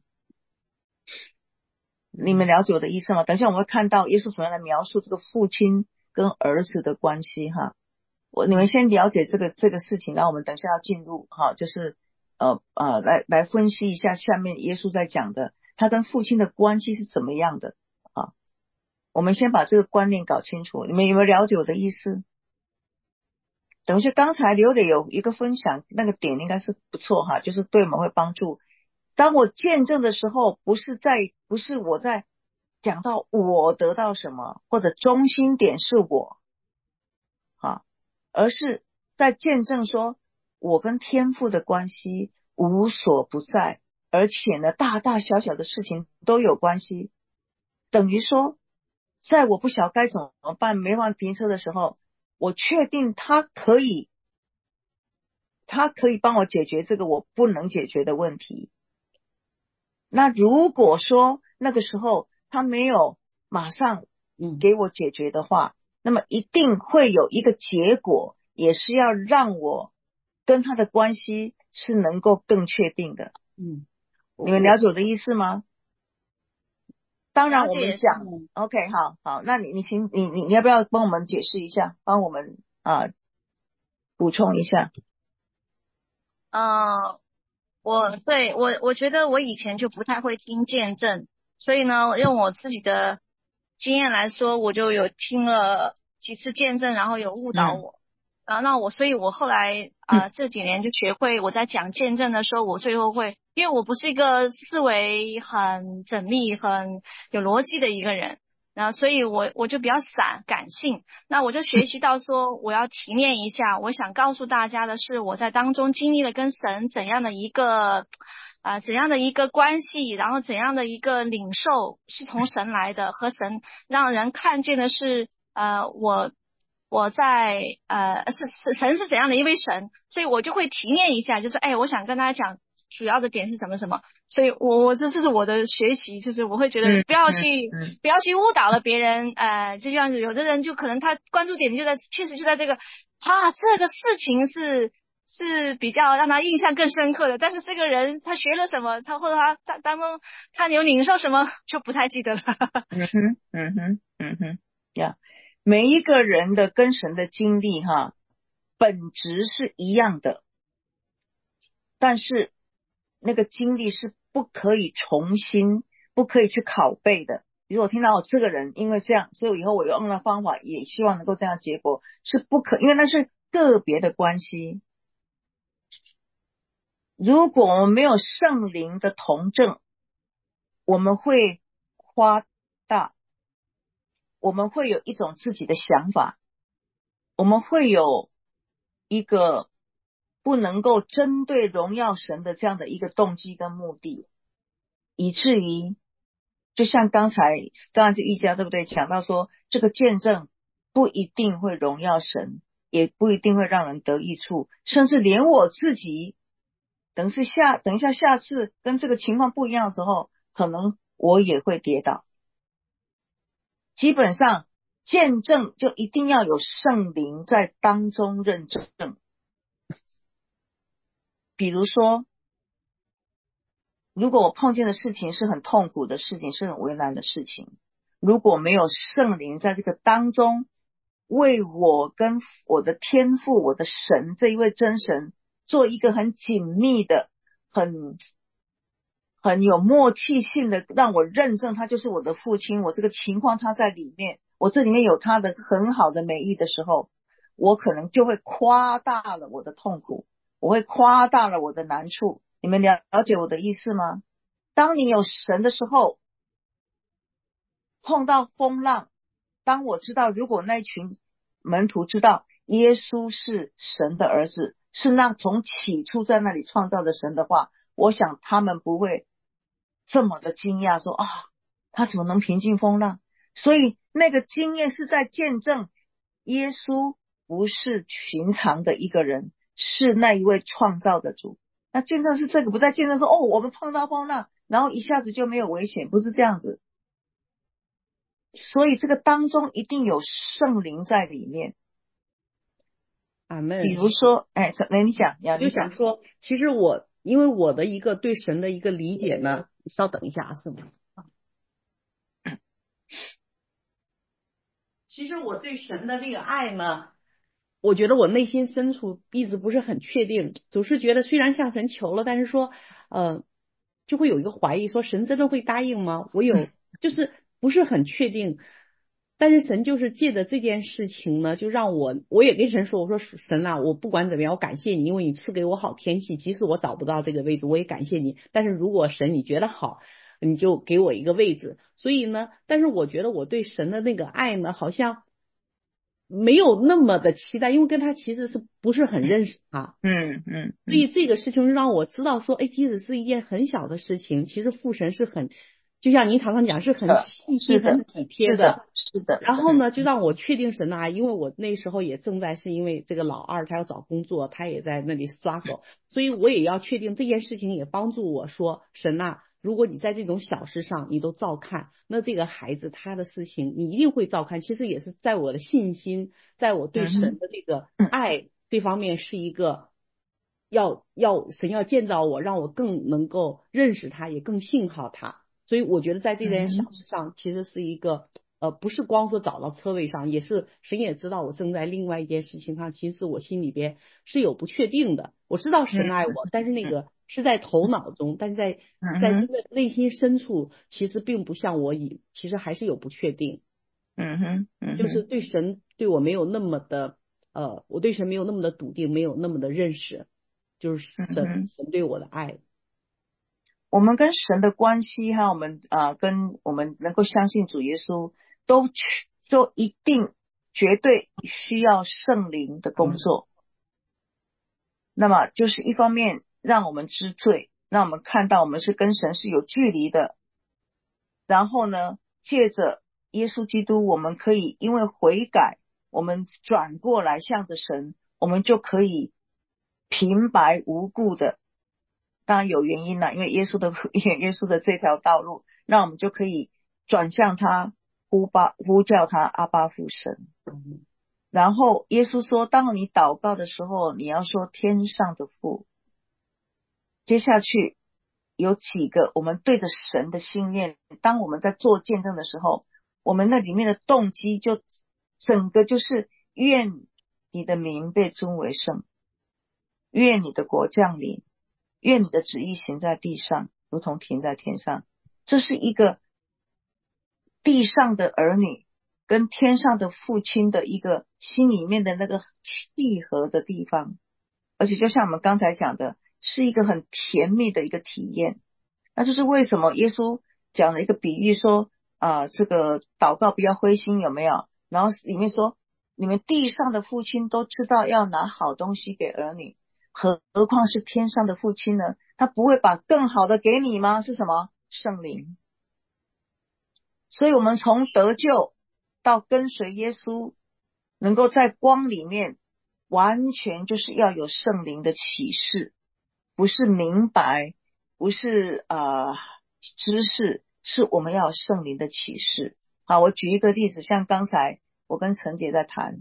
你们了解我的意思吗？等一下我们会看到耶稣怎么样来描述这个父亲跟儿子的关系哈。我你们先了解这个这个事情，然后我们等一下要进入哈，就是呃呃来来分析一下下面耶稣在讲的他跟父亲的关系是怎么样的啊？我们先把这个观念搞清楚，你们有没有了解我的意思？等于是刚才刘磊有一个分享，那个点应该是不错哈，就是对我们会帮助。 当我见证的时候，不是在不是我在讲到我得到什么，或者中心点是我啊，而是在见证说我跟天父的关系无所不在，而且呢大大小小的事情都有关系。等于说在我不晓得该怎么办，没办法停车的时候，我确定他可以他可以帮我解决这个我不能解决的问题。那如果说那个时候他没有马上给我解决的话，嗯、那么一定会有一个结果，也是要让我跟他的关系是能够更确定的。 嗯， 你们了解我的意思吗？当然我们讲 OK 好好，那你你请你你你要不要帮我们解释一下，帮我们啊补充一下？ 呃我对我我觉得我以前就不太会听见证，所以呢用我自己的经验来说，我就有听了几次见证，然后有误导我。嗯、啊，那我所以我后来啊、呃、这几年就学会，我在讲见证的时候，我最后会，因为我不是一个思维很缜密很有逻辑的一个人，然后所以我我就比较散感性，那我就学习到说我要提炼一下，我想告诉大家的是我在当中经历了跟神怎样的一个啊、呃、怎样的一个关系，然后怎样的一个领受是从神来的，和神让人看见的是呃我我在呃是是神是怎样的一位神，所以我就会提炼一下，就是哎我想跟大家讲主要的点是什么什么，所以我我这是我的学习，就是我会觉得不要去、嗯嗯、不要去误导了别人，呃就像有的人就可能他关注点就在确实就在这个啊这个事情是是比较让他印象更深刻的，但是这个人他学了什么，他或者他他当中他有领受什么就不太记得了。 嗯哼嗯哼嗯哼呀， yeah. 每一个人的跟神的经历哈，本质是一样的，但是那个经历是不可以重新不可以去拷贝的。比如我听到我这个人因为这样，所以我以后我用的方法也希望能够这样，结果是不可，因为那是个别的关系。如果我们没有圣灵的同证，我们会夸大，我们会有一种自己的想法，我们会有一个不能够针对荣耀神的这样的一个动机跟目的，以至于就像刚才当然是瑜伽对不对，讲到说这个见证不一定会荣耀神，也不一定会让人得益处，甚至连我自己等是下等一下下次跟这个情况不一样的时候，可能我也会跌倒。基本上见证就一定要有圣灵在当中认证。比如说如果我碰见的事情是很痛苦的事情，是很为难的事情，如果没有圣灵在这个当中为我跟我的天父我的神这一位真神做一个很紧密的很很有默契性的让我认证他就是我的父亲，我这个情况他在里面，我这里面有他的很好的美意的时候，我可能就会夸大了我的痛苦，我会夸大了我的难处。你们了解我的意思吗？当你有神的时候，碰到风浪，当我知道如果那群门徒知道耶稣是神的儿子，是那从起初在那里创造的神的话，我想他们不会这么的惊讶说啊，他怎么能平静风浪？所以那个经验是在见证耶稣不是寻常的一个人，是那一位创造的主。那见证是这个，不在见证说哦我们碰到风浪然后一下子就没有危险，不是这样子。所以这个当中一定有圣灵在里面。 阿们。 比如说哎来你讲呀， 我就想说其实我因为我的一个对神的一个理解呢，稍等一下是吗？其实我对神的这个爱呢，我觉得我内心深处一直不是很确定，总是觉得虽然向神求了，但是说呃就会有一个怀疑，说神真的会答应吗？我有就是不是很确定。 但是神就是借着这件事情呢，就让我我也跟神说，我说神啊，我不管怎么样，我感谢你，因为你赐给我好天气，即使我找不到这个位置，我也感谢你。但是如果神你觉得好，你就给我一个位置。所以呢，但是我觉得我对神的那个爱呢，好像没有那么的期待，因为跟他其实是不是很认识他。 嗯嗯所以这个事情让我知道说，哎，即使是一件很小的事情，其实父神是很，就像您常常讲，是很细心、很体贴是的，是的。 然后呢，就让我确定神的爱，因为我那时候也正在是因为这个老二他要找工作，他也在那里 struggle， 所以我也要确定这件事情，也帮助我说，神啊，如果你在这种小事上你都照看，那这个孩子他的事情你一定会照看。其实也是在我的信心，在我对神的这个爱这方面是一个。要要神要建造我，让我更能够认识他，也更信靠他。所以我觉得在这件小事上，其实是一个呃，不是光说找到车位上，也是神也知道我正在另外一件事情上，其实我心里边是有不确定的。我知道神爱我，但是那个是在头脑中，但是在在真的内心深处，其实并不像我以，其实还是有不确定。 嗯哼，嗯哼， 就是对神对我没有那么的呃，我对神没有那么的笃定，没有那么的认识。就是神神对我的爱， 我们跟神的关系哈，我们啊、呃、跟我们能够相信主耶稣，都都一定绝对需要圣灵的工作。嗯、那么就是一方面让我们知罪，让我们看到我们是跟神是有距离的，然后呢，借着耶稣基督，我们可以因为悔改，我们转过来向着神，我们就可以平白无故的，当然有原因啦，因为耶稣的耶稣的这条道路，让我们就可以转向他，呼巴呼叫他阿爸父神。然后耶稣说，当你祷告的时候，你要说天上的父。接下去有几个我们对着神的心念，当我们在做见证的时候，我们那里面的动机就整个就是愿你的名被尊为圣，愿你的国降临，愿你的旨意行在地上如同停在天上。这是一个地上的儿女跟天上的父亲的一个心里面的那个契合的地方，而且就像我们刚才讲的，是一个很甜蜜的一个体验。那就是为什么耶稣讲了一个比喻说啊、呃，这个祷告不要灰心，有没有？然后里面说，你们地上的父亲都知道要拿好东西给儿女，何何况是天上的父亲呢？他不会把更好的给你吗？是什么？圣灵。所以我们从得救到跟随耶稣，能够在光里面，完全就是要有圣灵的启示，不是明白，不是呃知识，是我们要有圣灵的启示。好，我举一个例子，像刚才我跟陈姐在谈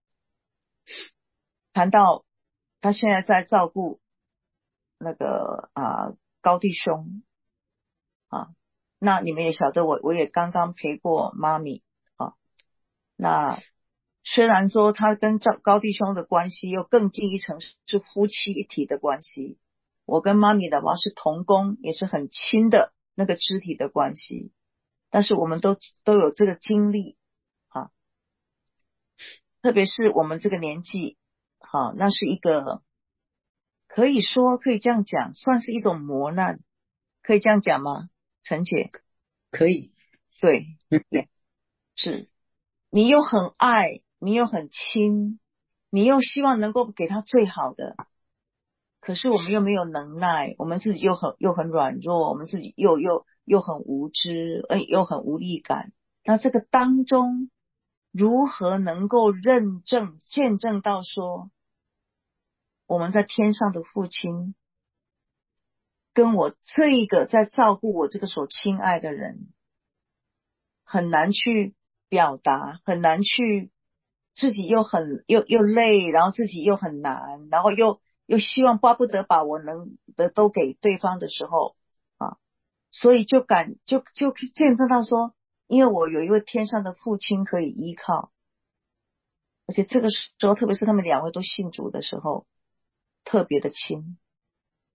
谈到他现在在照顾那个啊、呃、高弟兄啊，那你们也晓得我我也刚刚陪过妈咪啊，那虽然说他跟高弟兄的关系又更进一层，是夫妻一体的关系，我跟妈咪的话是同工，也是很亲的那个肢体的关系，但是我们都都有这个经历啊，特别是我们这个年纪，好、啊，那是一个可以说可以这样讲，算是一种磨难，可以这样讲吗？陈姐？ 可以， 对，对，是，你又很爱，你又很亲，你又希望能够给他最好的，可是我们又没有能耐，我们自己又很又很软弱，我们自己又又又很无知，呃，又很无力感。那这个当中，如何能够认证见证到说，我们在天上的父亲跟我这一个在照顾我这个所亲爱的人，很难去表达，很难去，自己又很又又累，然后自己又很难，然后又又希望巴不得把我能的都给对方的时候啊，所以就感就就见证到说，因为我有一位天上的父亲可以依靠，而且这个时候特别是他们两位都信主的时候，特别的亲，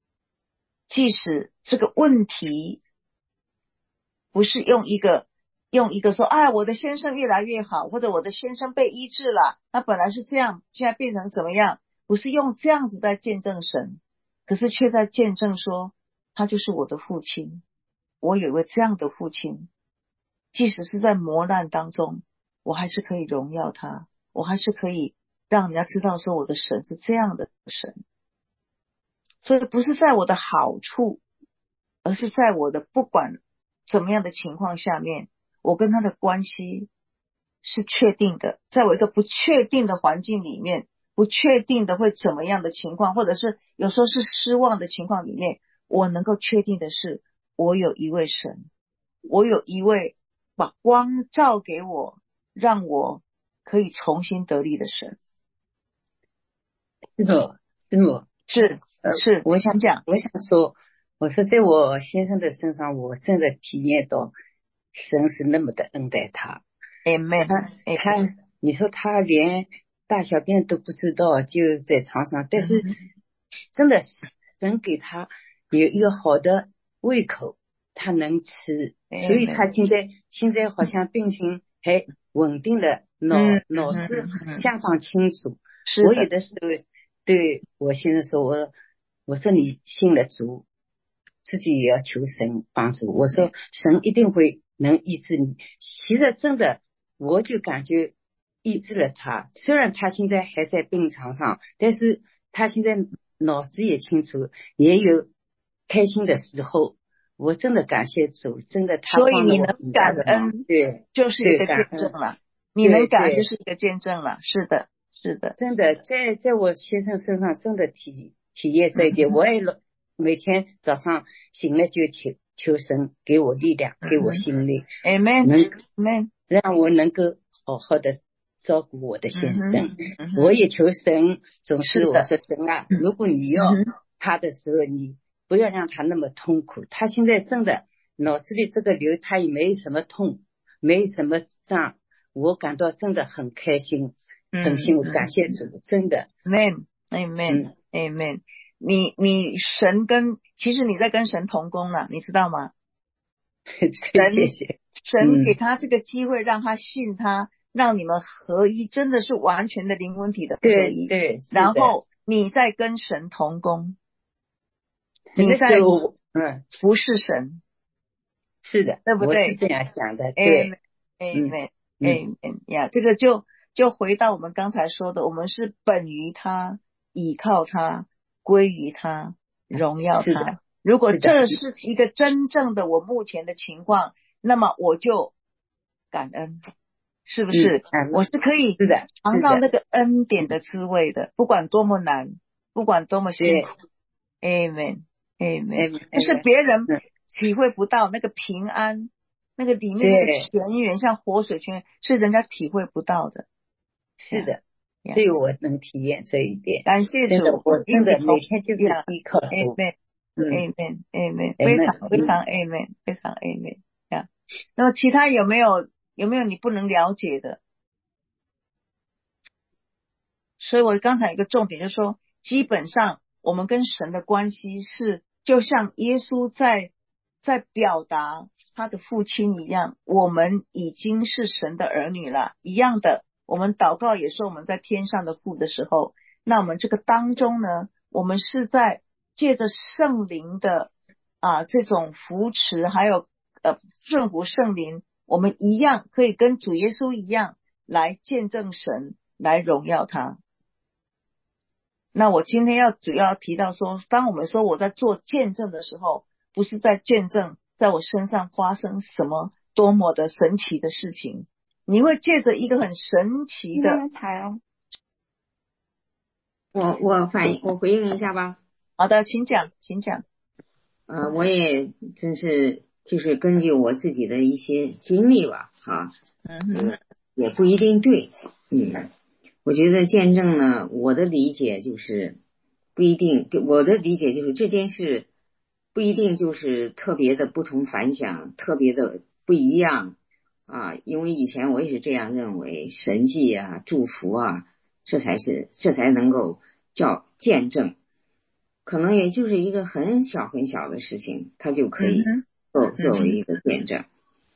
即使这个问题不是用一个用一个说，哎，我的先生越来越好，或者我的先生被医治了，他本来是这样，现在变成怎么样，不是用这样子在见证神，可是却在见证说他就是我的父亲，我有一位这样的父亲，即使是在磨难当中，我还是可以荣耀他，我还是可以让人家知道说我的神是这样的神。所以不是在我的好处，而是在我的不管怎么样的情况下面，我跟他的关系是确定的。在我一个不确定的环境里面，不确定的会怎么样的情况，或者是有时候是失望的情况里面，我能够确定的是，我有一位神，我有一位把光照给我，让我可以重新得力的神。 是的，是的， 是呃， 是， 我想讲， 我想说，我说在我先生的身上，我真的体验到神是那么的恩待他。 Amen， 他他，你说他连大小便都不知道，就在床上，但是真的是神给他有一个好的胃口，他能吃，所以他现在现在好像病情还稳定的，脑脑子相当清楚。我有的时候对我先生说，我我说你信了主，自己也要求神帮助。我说神一定会能医治你。其实真的，我就感觉医治了他。虽然他现在还在病床上，但是他现在脑子也清楚，也有开心的时候。我真的感谢主，真的他所以你帮了我能感恩， 对， 就是一个见证了。你能感恩就是一个见证了。是的，是的， 真的在在我先生身上真的体体验这一点。嗯、我也每天早上醒了就求求神给我力量，嗯、给我心力 ，Amen， 能让我能够好好的照顾我的先生。嗯、我也求神，总是我说神啊，如果你要他的时候，你不要让他那么痛苦。他现在真的脑子里这个瘤，他也没什么痛，没什么胀，我感到真的很开心。很幸福，感谢主，真的 ，Amen Amen Amen。你你神跟其实你在跟神同工了，你知道吗？ 谢谢神给他这个机会，让他信他，让你们合一，真的是完全的灵魂体的合一。 对对， 然后你在跟神同工，你在嗯服侍神， 是的， 对不对？ 我是这样想的，对 ，Amen Amen 呀，这个就就回到我们刚才说的，我们是本于他，倚靠他，归于他，荣耀他。如果这是一个真正的我目前的情况，那么我就感恩，是不是？嗯、我是可以尝到那个恩典的滋味的，不管多么难，不管多么辛苦。Amen Amen， 就是别人体会不到那个平安，那个里面那个泉源，像活水泉源，是人家体会不到的。 是的，只有我能体验这一点。 感谢主， 我真的每天就是依靠主。 Amen Amen， 非常非常 Amen， 非常 Amen 呀。那么其他有没有有没有你不能了解的？所以我刚才有一个重点就是说，基本上我们跟神的关系是就像耶稣在在表达他的父亲一样，我们已经是神的儿女了一样的。我们祷告也是我们在天上的父的时候，那我们这个当中呢，我们是在借着圣灵的啊这种扶持，还有呃顺服圣灵，我们一样可以跟主耶稣一样来见证神，来荣耀他。那我今天要主要提到说，当我们说我在做见证的时候，不是在见证在我身上发生什么多么的神奇的事情，你会借着一个很神奇的。 我我反应我回应一下吧。 好的，请讲，请讲。 呃，我也真是就是根据我自己的一些经历吧，哈，嗯，也不一定对，嗯。我觉得见证呢，我的理解就是不一定，我的理解就是这件事不一定就是特别的不同凡响，特别的不一样啊。因为以前我也是这样认为，神迹啊、祝福啊，这才是这才能够叫见证。可能也就是一个很小很小的事情，它就可以作作为一个见证。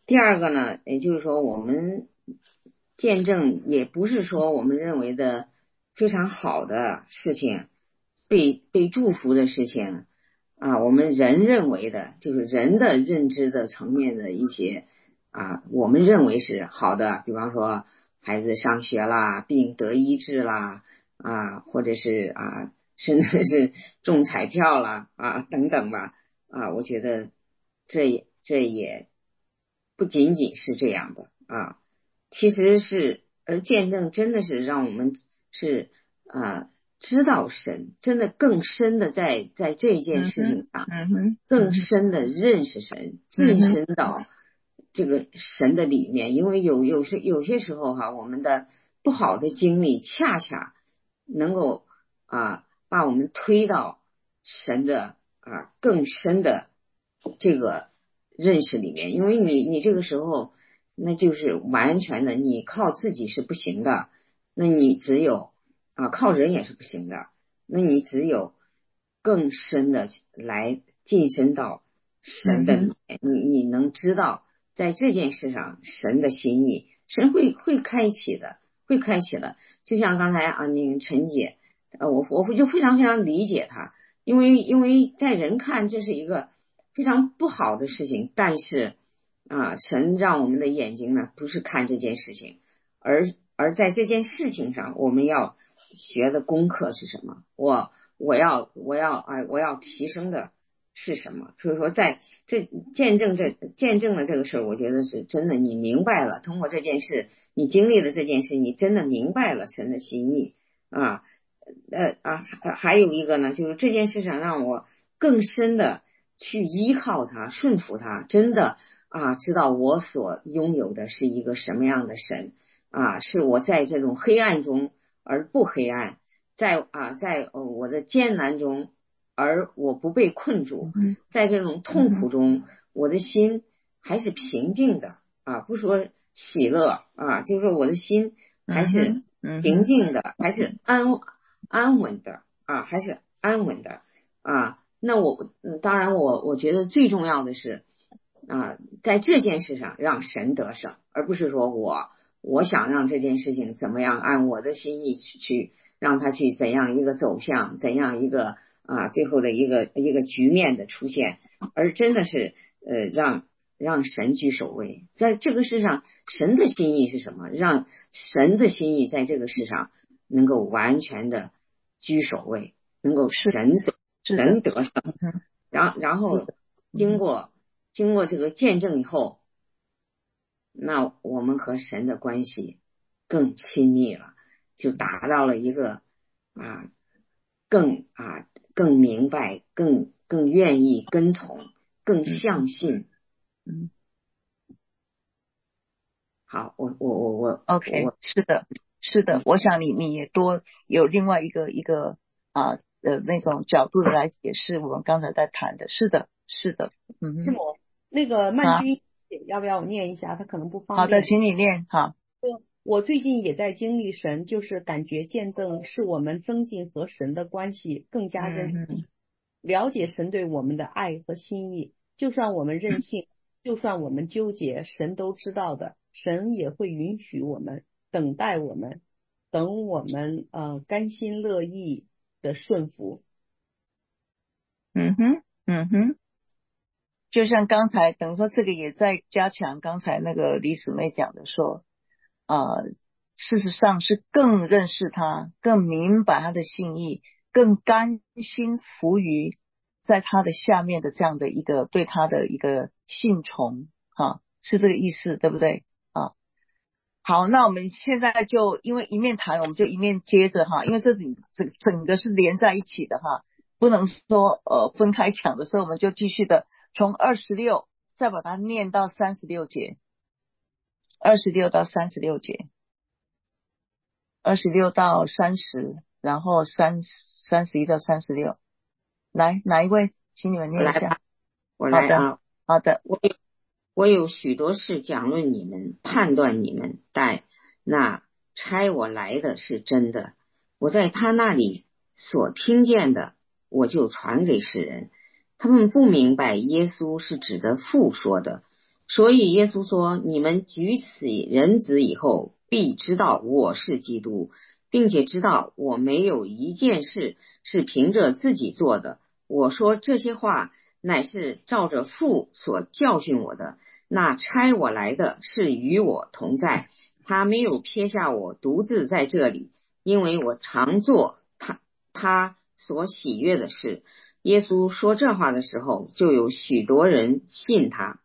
第二个呢，也就是说我们见证也不是说我们认为的非常好的事情，被被祝福的事情啊，我们人认为的就是人的认知的层面的一些啊，我们认为是好的，比方说孩子上学啦，病得医治啦啊，或者是啊甚至是中彩票啦啊等等吧啊，我觉得这这也不仅仅是这样的啊，其实是而见证真的是让我们是啊知道神，真的更深的在在这件事情上， 嗯哼， 更深的认识神，晋升到这个神的里面。因为有有些有些时候哈，我们的不好的经历恰恰能够啊把我们推到神的啊更深的这个认识里面。因为你你这个时候那就是完全的你靠自己是不行的，那你只有啊靠人也是不行的，那你只有更深的来晋升到神的里面，你你能知道在这件事上神的心意，神会会开启的，会开启的。就像刚才啊那个陈姐，呃我我就非常非常理解她，因为因为在人看这是一个非常不好的事情，但是啊神让我们的眼睛呢不是看这件事情，而而在这件事情上我们要学的功课是什么？我我要我要哎我要提升的是什么？所以说在这见证这见证了这个事儿，我觉得是真的，你明白了，通过这件事，你经历了这件事，你真的明白了神的心意啊。呃啊还有一个呢，就是这件事上让我更深的去依靠他，顺服他，真的啊知道我所拥有的是一个什么样的神啊，是我在这种黑暗中而不黑暗，在啊在、呃、我的艰难中而我不被困住，在这种痛苦中我的心还是平静的啊，不说喜乐啊，就是说我的心还是平静的，还是安安稳的啊，还是安稳的啊。那我当然我我觉得最重要的是啊，在这件事上让神得胜，而不是说我我想让这件事情怎么样按我的心意去去让它去怎样一个走向，怎样一个啊最后的一个一个局面的出现，而真的是呃让让神居首位。在这个世上神的心意是什么？让神的心意在这个世上能够完全的居首位，能够神神得胜。然后然后经过经过这个见证以后，那我们和神的关系更亲密了，就达到了一个啊更啊更明白，更更愿意跟从，更相信。 嗯， 好，我我我我 OK， 我是的，是的，我想你你也多有另外一个一个啊呃那种角度的来解释我们刚才在谈的，是的，是的，嗯， 是我那个曼君要不要我念一下？他可能不方便。 好的，请你念哈。 我最近也在经历神，就是感觉见证是我们增进和神的关系，更加认识、嗯、了解神对我们的爱和心意。就算我们任性，就算我们纠结，神都知道的。神也会允许我们等待我们，等我们呃甘心乐意的顺服。 嗯哼，嗯哼。就像刚才等于说这个也在加强刚才那个李姊妹讲的说呃，事实上是更认识他，更明白他的心意，更甘心服于在他的下面的这样的一个对他的一个信从哈，是这个意思对不对啊？好，那我们现在就因为一面谈我们就一面接着哈，因为这整整整个是连在一起的哈，不能说呃分开讲的，所以我们就继续的从二十六再把它念到三十六节，二十六到三十六节，二十六到三十，然后三三十一到三十六。来，哪一位？请你们念一下。 我来啊， 好的，好的。 我有我有许多事讲论你们，判断你们，但那差我来的是真的。我在他那里所听见的，我就传给世人。他们不明白耶稣是指着父说的， 所以耶稣说，你们举起人子以后，必知道我是基督，并且知道我没有一件事是凭着自己做的。我说这些话乃是照着父所教训我的，那差我来的是与我同在，他没有撇下我独自在这里，因为我常做他他所喜悦的事。耶稣说这话的时候，就有许多人信他。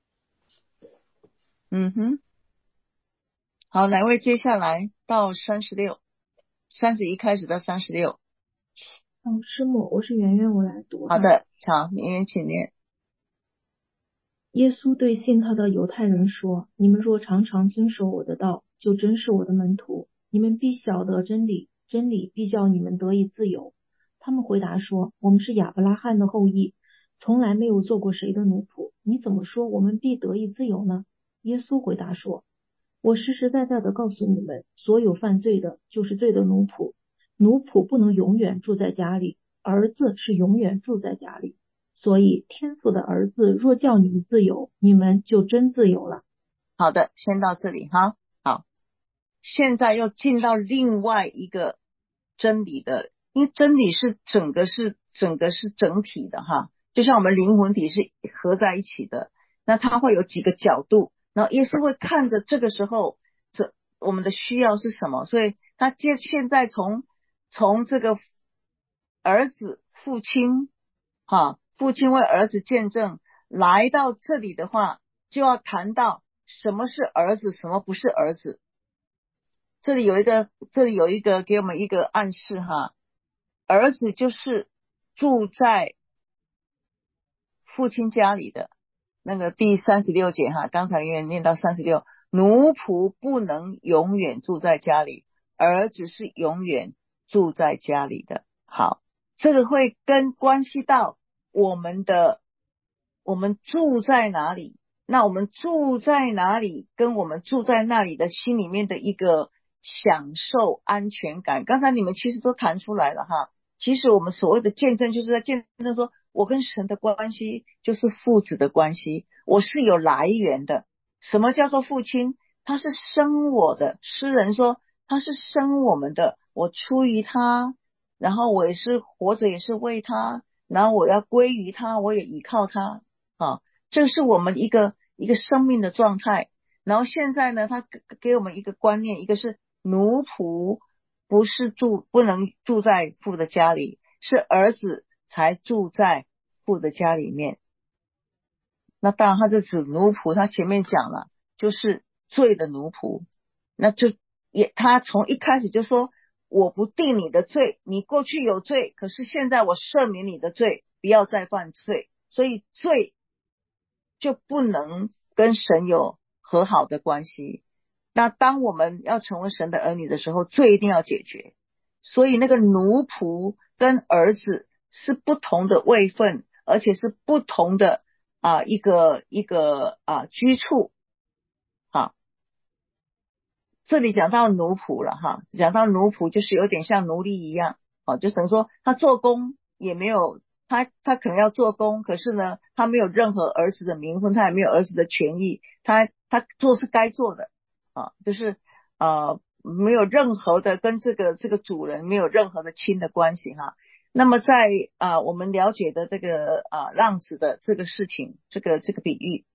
嗯哼，好，哪位接下来到三十六，三十一开始到三十六。 哦，师母，我是圆圆，我来读。 好的，好，圆圆请念。 耶稣对信他的犹太人说：你们若常常遵守我的道，就真是我的门徒。你们必晓得真理，真理必叫你们得以自由。他们回答说：我们是亚伯拉罕的后裔，从来没有做过谁的奴仆，你怎么说我们必得以自由呢？耶稣回答说：我实实在在的告诉你们，所有犯罪的就是罪的奴仆。奴仆不能永远住在家里，儿子是永远住在家里。所以天父的儿子若叫你们自由，你们就真自由了。 好的，先到这里哈。好，现在又进到另外一个真理的，因为真理是整个是整个是整体的哈，就像我们灵魂体是合在一起的，那它会有几个角度，然后耶稣会看着这个时候这我们的需要是什么，所以他接现在从从这个儿子父亲哈，父亲为儿子见证来到这里的话，就要谈到什么是儿子，什么不是儿子。这里有一个这里有一个给我们一个暗示哈，儿子就是住在父亲家里的，那个第三十六节哈，刚才因为念到三十六，奴仆不能永远住在家里，儿子是永远住在家里的。好，这个会跟关系到我们的我们住在哪里，那我们住在哪里跟我们住在那里的心里面的一个享受安全感，刚才你们其实都谈出来了哈。其实我们所谓的见证就是在见证说，我跟神的关系就是父子的关系，我是有来源的。什么叫做父亲？他是生我的，诗人说他是生我们的，我出于他，然后我也是活着也是为他，然后我要归于他，我也依靠他啊，这是我们一个一个生命的状态。然后现在呢，他给我们一个观念，一个是奴仆不是住不能住在父的家里，是儿子才住在父的家里面。那当然他是指奴仆，他前面讲了就是罪的奴仆，那就也他从一开始就说我不定你的罪，你过去有罪，可是现在我赦免你的罪，不要再犯罪，所以罪就不能跟神有和好的关系。那当我们要成为神的儿女的时候，罪一定要解决。所以那个奴仆跟儿子是不同的位分，而且是不同的啊一个一个啊居处。好，这里讲到奴仆了哈，讲到奴仆就是有点像奴隶一样，好，就等于说他做工也没有他他可能要做工，可是呢他没有任何儿子的名分，他也没有儿子的权益，他他做是该做的啊，就是呃没有任何的跟这个这个主人没有任何的亲的关系哈。那么在啊、呃、我们了解的这个啊、呃、浪子的这个事情，这个这个比喻，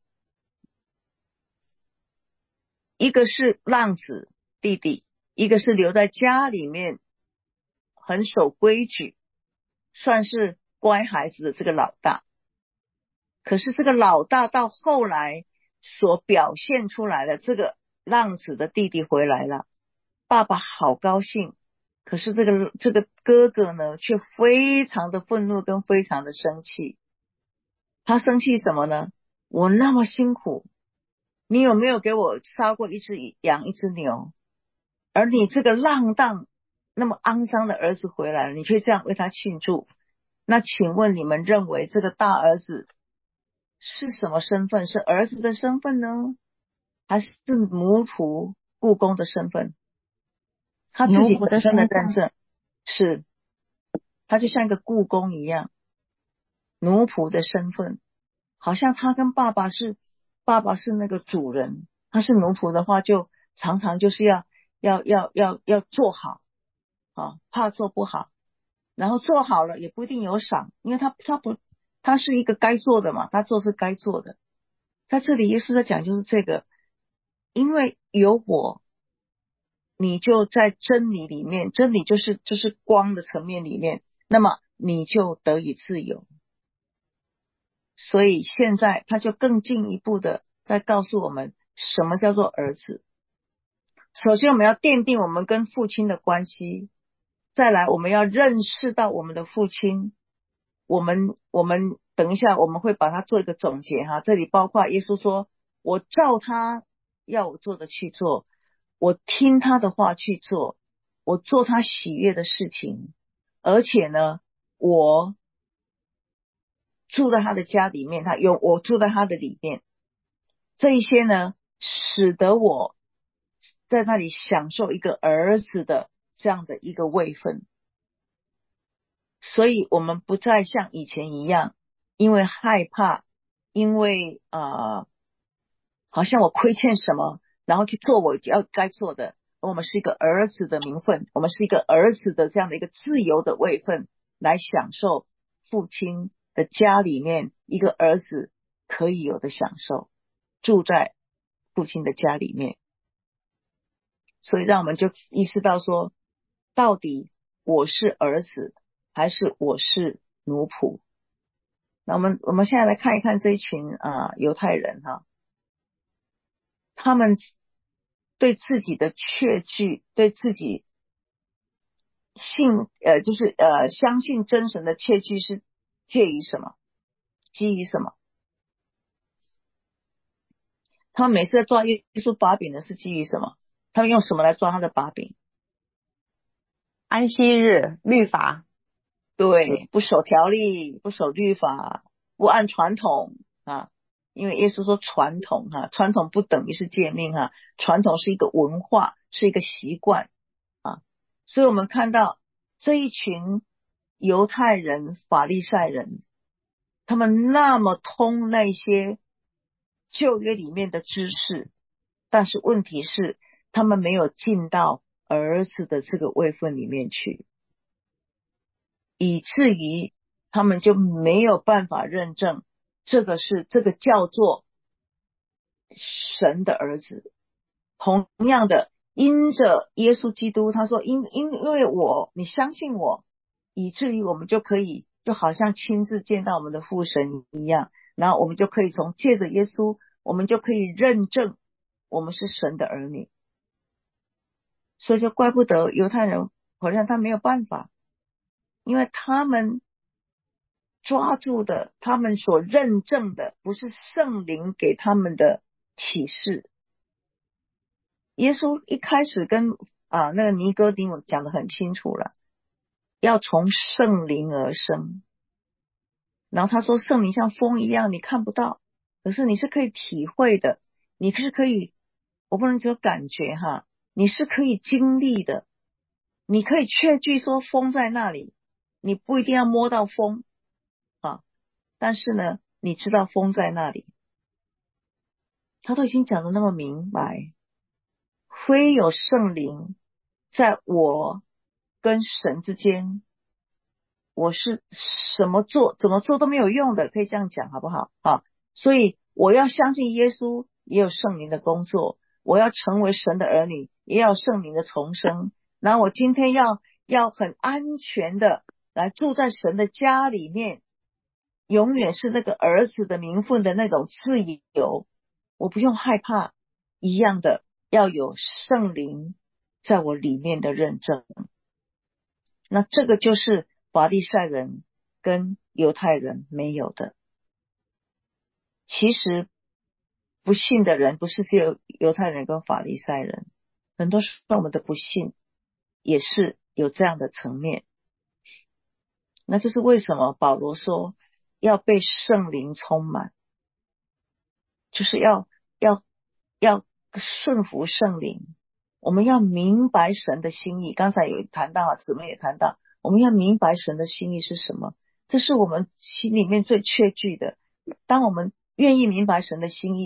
一个是浪子弟弟，一个是留在家里面很守规矩，算是乖孩子的这个老大。可是这个老大到后来所表现出来的这个浪子的弟弟回来了，爸爸好高兴，可是这个这个哥哥呢却非常的愤怒跟非常的生气。他生气什么呢？我那么辛苦，你有没有给我杀过一只羊一只牛，而你这个浪荡那么肮脏的儿子回来了，你却这样为他庆祝。那请问你们认为这个大儿子是什么身份？是儿子的身份呢，还是奴仆雇工的身份？他自己本身的认证是他就像一个雇工一样，奴仆的身份，好像他跟爸爸是爸爸是那个主人，他是奴仆的话，就常常就是要要要要要做好啊，怕做不好，然后做好了也不一定有赏，因为他他不他是一个该做的嘛，他做是该做的。在这里耶稣在讲就是这个，因为有我，你就在真理里面，真理就是就是光的层面里面，那么你就得以自由。所以现在他就更进一步的在告诉我们什么叫做儿子。首先我们要奠定我们跟父亲的关系，再来我们要认识到我们的父亲，我们我们等一下我们会把它做一个总结哈，这里包括耶稣说我照他要我做的去做，我听他的话去做，我做他喜悦的事情，而且呢我住在他的家里面，他有我住在他的里面，这一些呢使得我在那里享受一个儿子的这样的一个位分。所以我们不再像以前一样因为害怕，因为呃好像我亏欠什么然后去做我要该做的，而我们是一个儿子的名分，我们是一个儿子的这样的一个自由的位分，来享受父亲的家里面一个儿子可以有的享受，住在父亲的家里面。所以让我们就意识到说，到底我是儿子还是我是奴仆。那我们我们现在来看一看这一群啊犹太人哈，他们对自己的确据，对自己信呃就是呃相信真神的确据是介于什么？基于什么？他们每次在抓耶稣把柄的是基于什么？他们用什么来抓他的把柄？ 安息日律法。 对，不守条例，不守律法，不按传统啊。因为耶稣说传统哈、啊，传统不等于是诫命哈、啊，传统是一个文化，是一个习惯啊。所以我们看到这一群犹太人、法利赛人，他们那么通那些旧约里面的知识，但是问题是他们没有进到儿子的这个位分里面去，以至于他们就没有办法认证这个是这个叫做神的儿子。同样的，因着耶稣基督，他说因因因为我你相信我，以至于我们就可以就好像亲自见到我们的父神一样，然后我们就可以从借着耶稣，我们就可以认证我们是神的儿女。所以就怪不得犹太人好像他没有办法，因为他们抓住的，他们所认证的不是圣灵给他们的启示。耶稣一开始跟啊那个尼哥底母讲得很清楚了，要从圣灵而生。然后他说圣灵像风一样你看不到，可是你是可以体会的，你是可以，我不能说感觉哈，你是可以经历的，你可以确据说风在那里，你不一定要摸到风啊，但是呢你知道风在那里。他都已经讲得那么明白，非有圣灵在我跟神之间，我是什么做怎么做都没有用的，可以这样讲好不好啊？所以我要相信耶稣也有圣灵的工作，我要成为神的儿女也要圣灵的重生，然后我今天要要很安全的来住在神的家里面，永远是那个儿子的名分的那种自由，我不用害怕，一样的要有圣灵在我里面的认证。那这个就是法利赛人跟犹太人没有的。其实不信的人不是只有犹太人跟法利赛人，很多时候我们的不信也是有这样的层面。那就是为什么保罗说要被圣灵充满，就是要要要顺服圣灵，我们要明白神的心意。刚才有谈到，姊妹也谈到，我们要明白神的心意是什么，这是我们心里面最确据的。当我们愿意明白神的心意，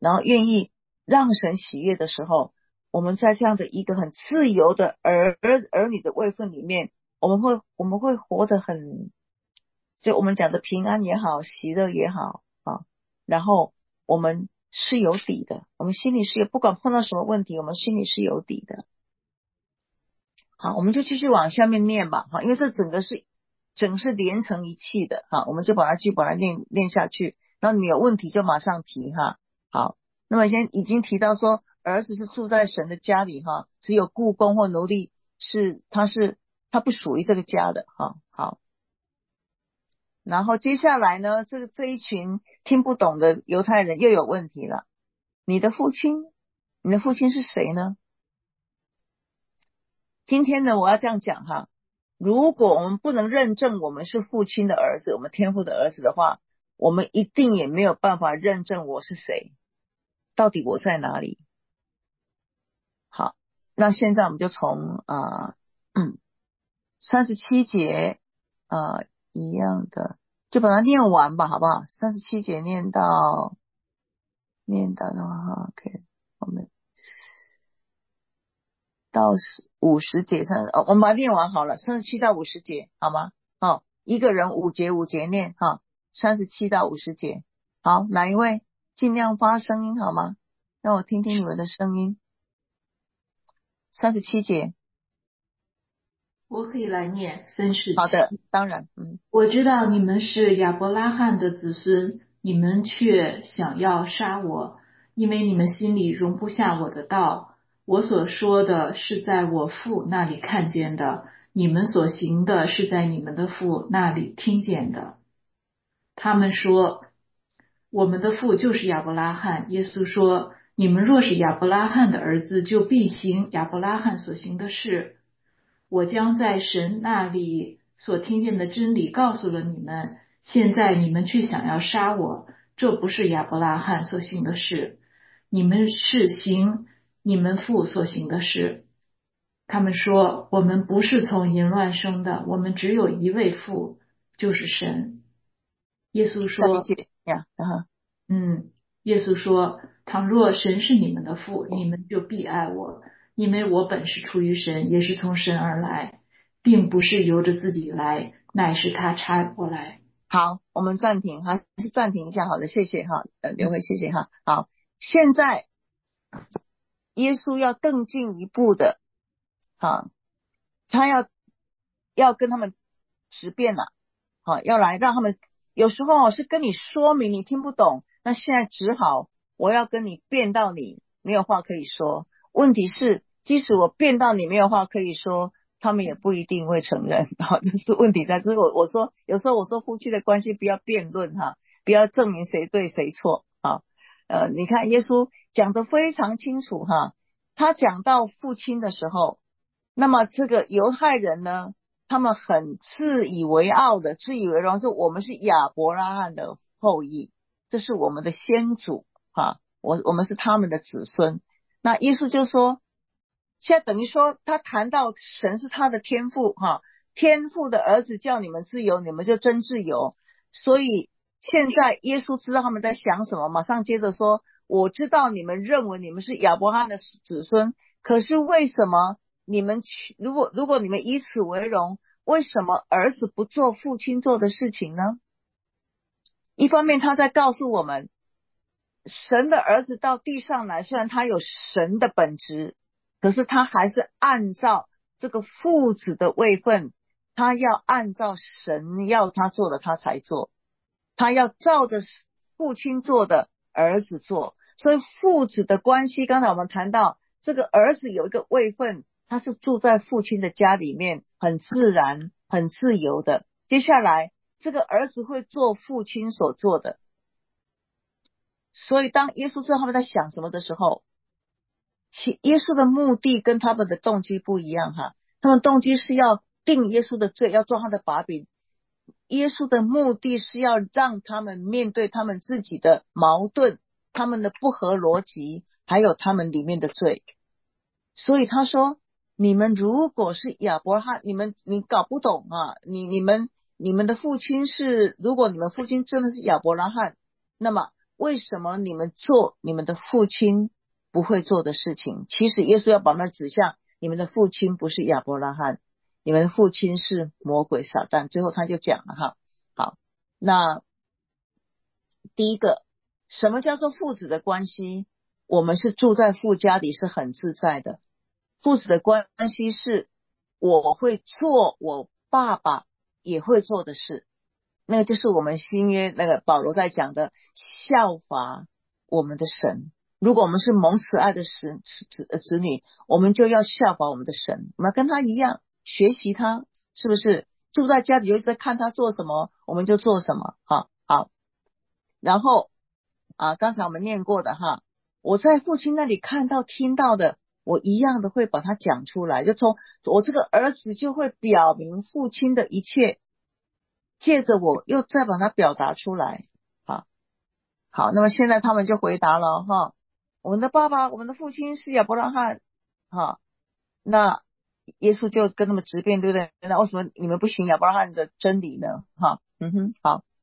然后愿意让神喜悦的时候，我们在这样的一个很自由的儿儿女的位分里面，我们会我们会活得很，就我们讲的平安也好，喜乐也好啊，然后我们是有底的，我们心里是有，不管碰到什么问题，我们心里是有底的。好，我们就继续往下面念吧，哈，因为这整个是整个是连成一气的，哈，我们就把它继续把它念念下去，然后你有问题就马上提，哈。好，那么先已经提到说，儿子是住在神的家里，哈，只有雇工或奴隶是他是他不属于这个家的，哈。好，然后接下来呢，这个这一群听不懂的犹太人又有问题了，你的父亲，你的父亲是谁呢？今天呢，我要这样讲哈，如果我们不能认证我们是父亲的儿子，我们天父的儿子的话，我们一定也没有办法认证我是谁，到底我在哪里。好，那现在我们就从啊、呃嗯、三十七节啊、呃、一样的，就把它念完吧，好不好？三十七节念到念到的话 OK， 我们到五十节上，哦，我们把它念完好了，三十七到五十节，好吗？好、哦，一个人五节五节念哈，三十七到五十节。好，哪一位尽量发声音好吗？让我听听你们的声音。三十七节， 我可以来念三十七。 好的，当然，嗯， 我知道你们是亚伯拉罕的子孙，你们却想要杀我，因为你们心里容不下我的道。我所说的是在我父那里看见的，你们所行的是在你们的父那里听见的。他们说，我们的父就是亚伯拉罕。耶稣说，你们若是亚伯拉罕的儿子，就必行亚伯拉罕所行的事。我将在神那里所听见的真理告诉了你们，现在你们却想要杀我，这不是亚伯拉罕所行的事，你们是行你们父所行的事。他们说，我们不是从淫乱生的，我们只有一位父，就是神。耶稣说， 呀， 嗯，耶稣说，倘若神是你们的父，你们就必爱我，因为我本是出于神，也是从神而来，并不是由着自己来，乃是他差我来。 好，我们暂停，还是暂停一下，好的，谢谢哈，呃，刘慧，谢谢哈。好，现在耶稣要更进一步的，好，他要要跟他们直辩了，好，要来让他们，有时候是跟你说明你听不懂，那现在只好我要跟你辩到你没有话可以说。问题是，即使我辩到你没有话可以说，他们也不一定会承认，好，这是问题在这。我我说有时候我说夫妻的关系不要辩论哈，不要证明谁对谁错，好，呃，你看耶稣讲得非常清楚哈，他讲到父亲的时候，那么这个犹太人呢，他们很自以为傲的，自以为荣，说我们是亚伯拉罕的后裔，这是我们的先祖哈，我我们是他们的子孙。那耶稣就说，现在等于说他谈到神是他的天父哈，天父的儿子叫你们自由，你们就真自由。所以现在耶稣知道他们在想什么，马上接着说，我知道你们认为你们是亚伯拉罕的子孙，可是为什么你们如果如果你们以此为荣，为什么儿子不做父亲做的事情呢？一方面他在告诉我们，神的儿子到地上来，虽然他有神的本质，可是他还是按照这个父子的位分，他要按照神要他做的他才做，他要照着父亲做的儿子做。所以父子的关系，刚才我们谈到这个儿子有一个位分，他是住在父亲的家里面，很自然很自由的。接下来这个儿子会做父亲所做的。所以当耶稣知道他们在想什么的时候，其耶稣的目的跟他们的动机不一样哈，他们动机是要定耶稣的罪，要做他的把柄。耶稣的目的是要让他们面对他们自己的矛盾，他们的不合逻辑，还有他们里面的罪。所以他说，你们如果是亚伯拉罕，你们你搞不懂啊，你你们你们的父亲是，如果你们父亲真的是亚伯拉罕，那么为什么你们做你们的父亲不会做的事情？其实耶稣要把那指向你们的父亲不是亚伯拉罕，你们的父亲是魔鬼撒旦。最后他就讲了哈，好，那第一个，什么叫做父子的关系？我们是住在父家里是很自在的。父子的关系是我会做我爸爸也会做的事，那个就是我们新约那个保罗在讲的效法我们的神。如果我们是蒙慈爱的子子子女，我们就要效法我们的神，我们要跟他一样学习他，是不是？住在家里就一直在看他做什么，我们就做什么。好，好，然后啊，刚才我们念过的哈，我在父亲那里看到听到的，我一样的会把它讲出来，就从我这个儿子就会表明父亲的一切，借着我又再把它表达出来。好，好，那么现在他们就回答了哈，我们的爸爸我们的父亲是亚伯拉罕。好，那耶稣就跟他们直辩，对不对？那为什么你们不行亚伯拉罕的真理呢？哈，嗯哼，好，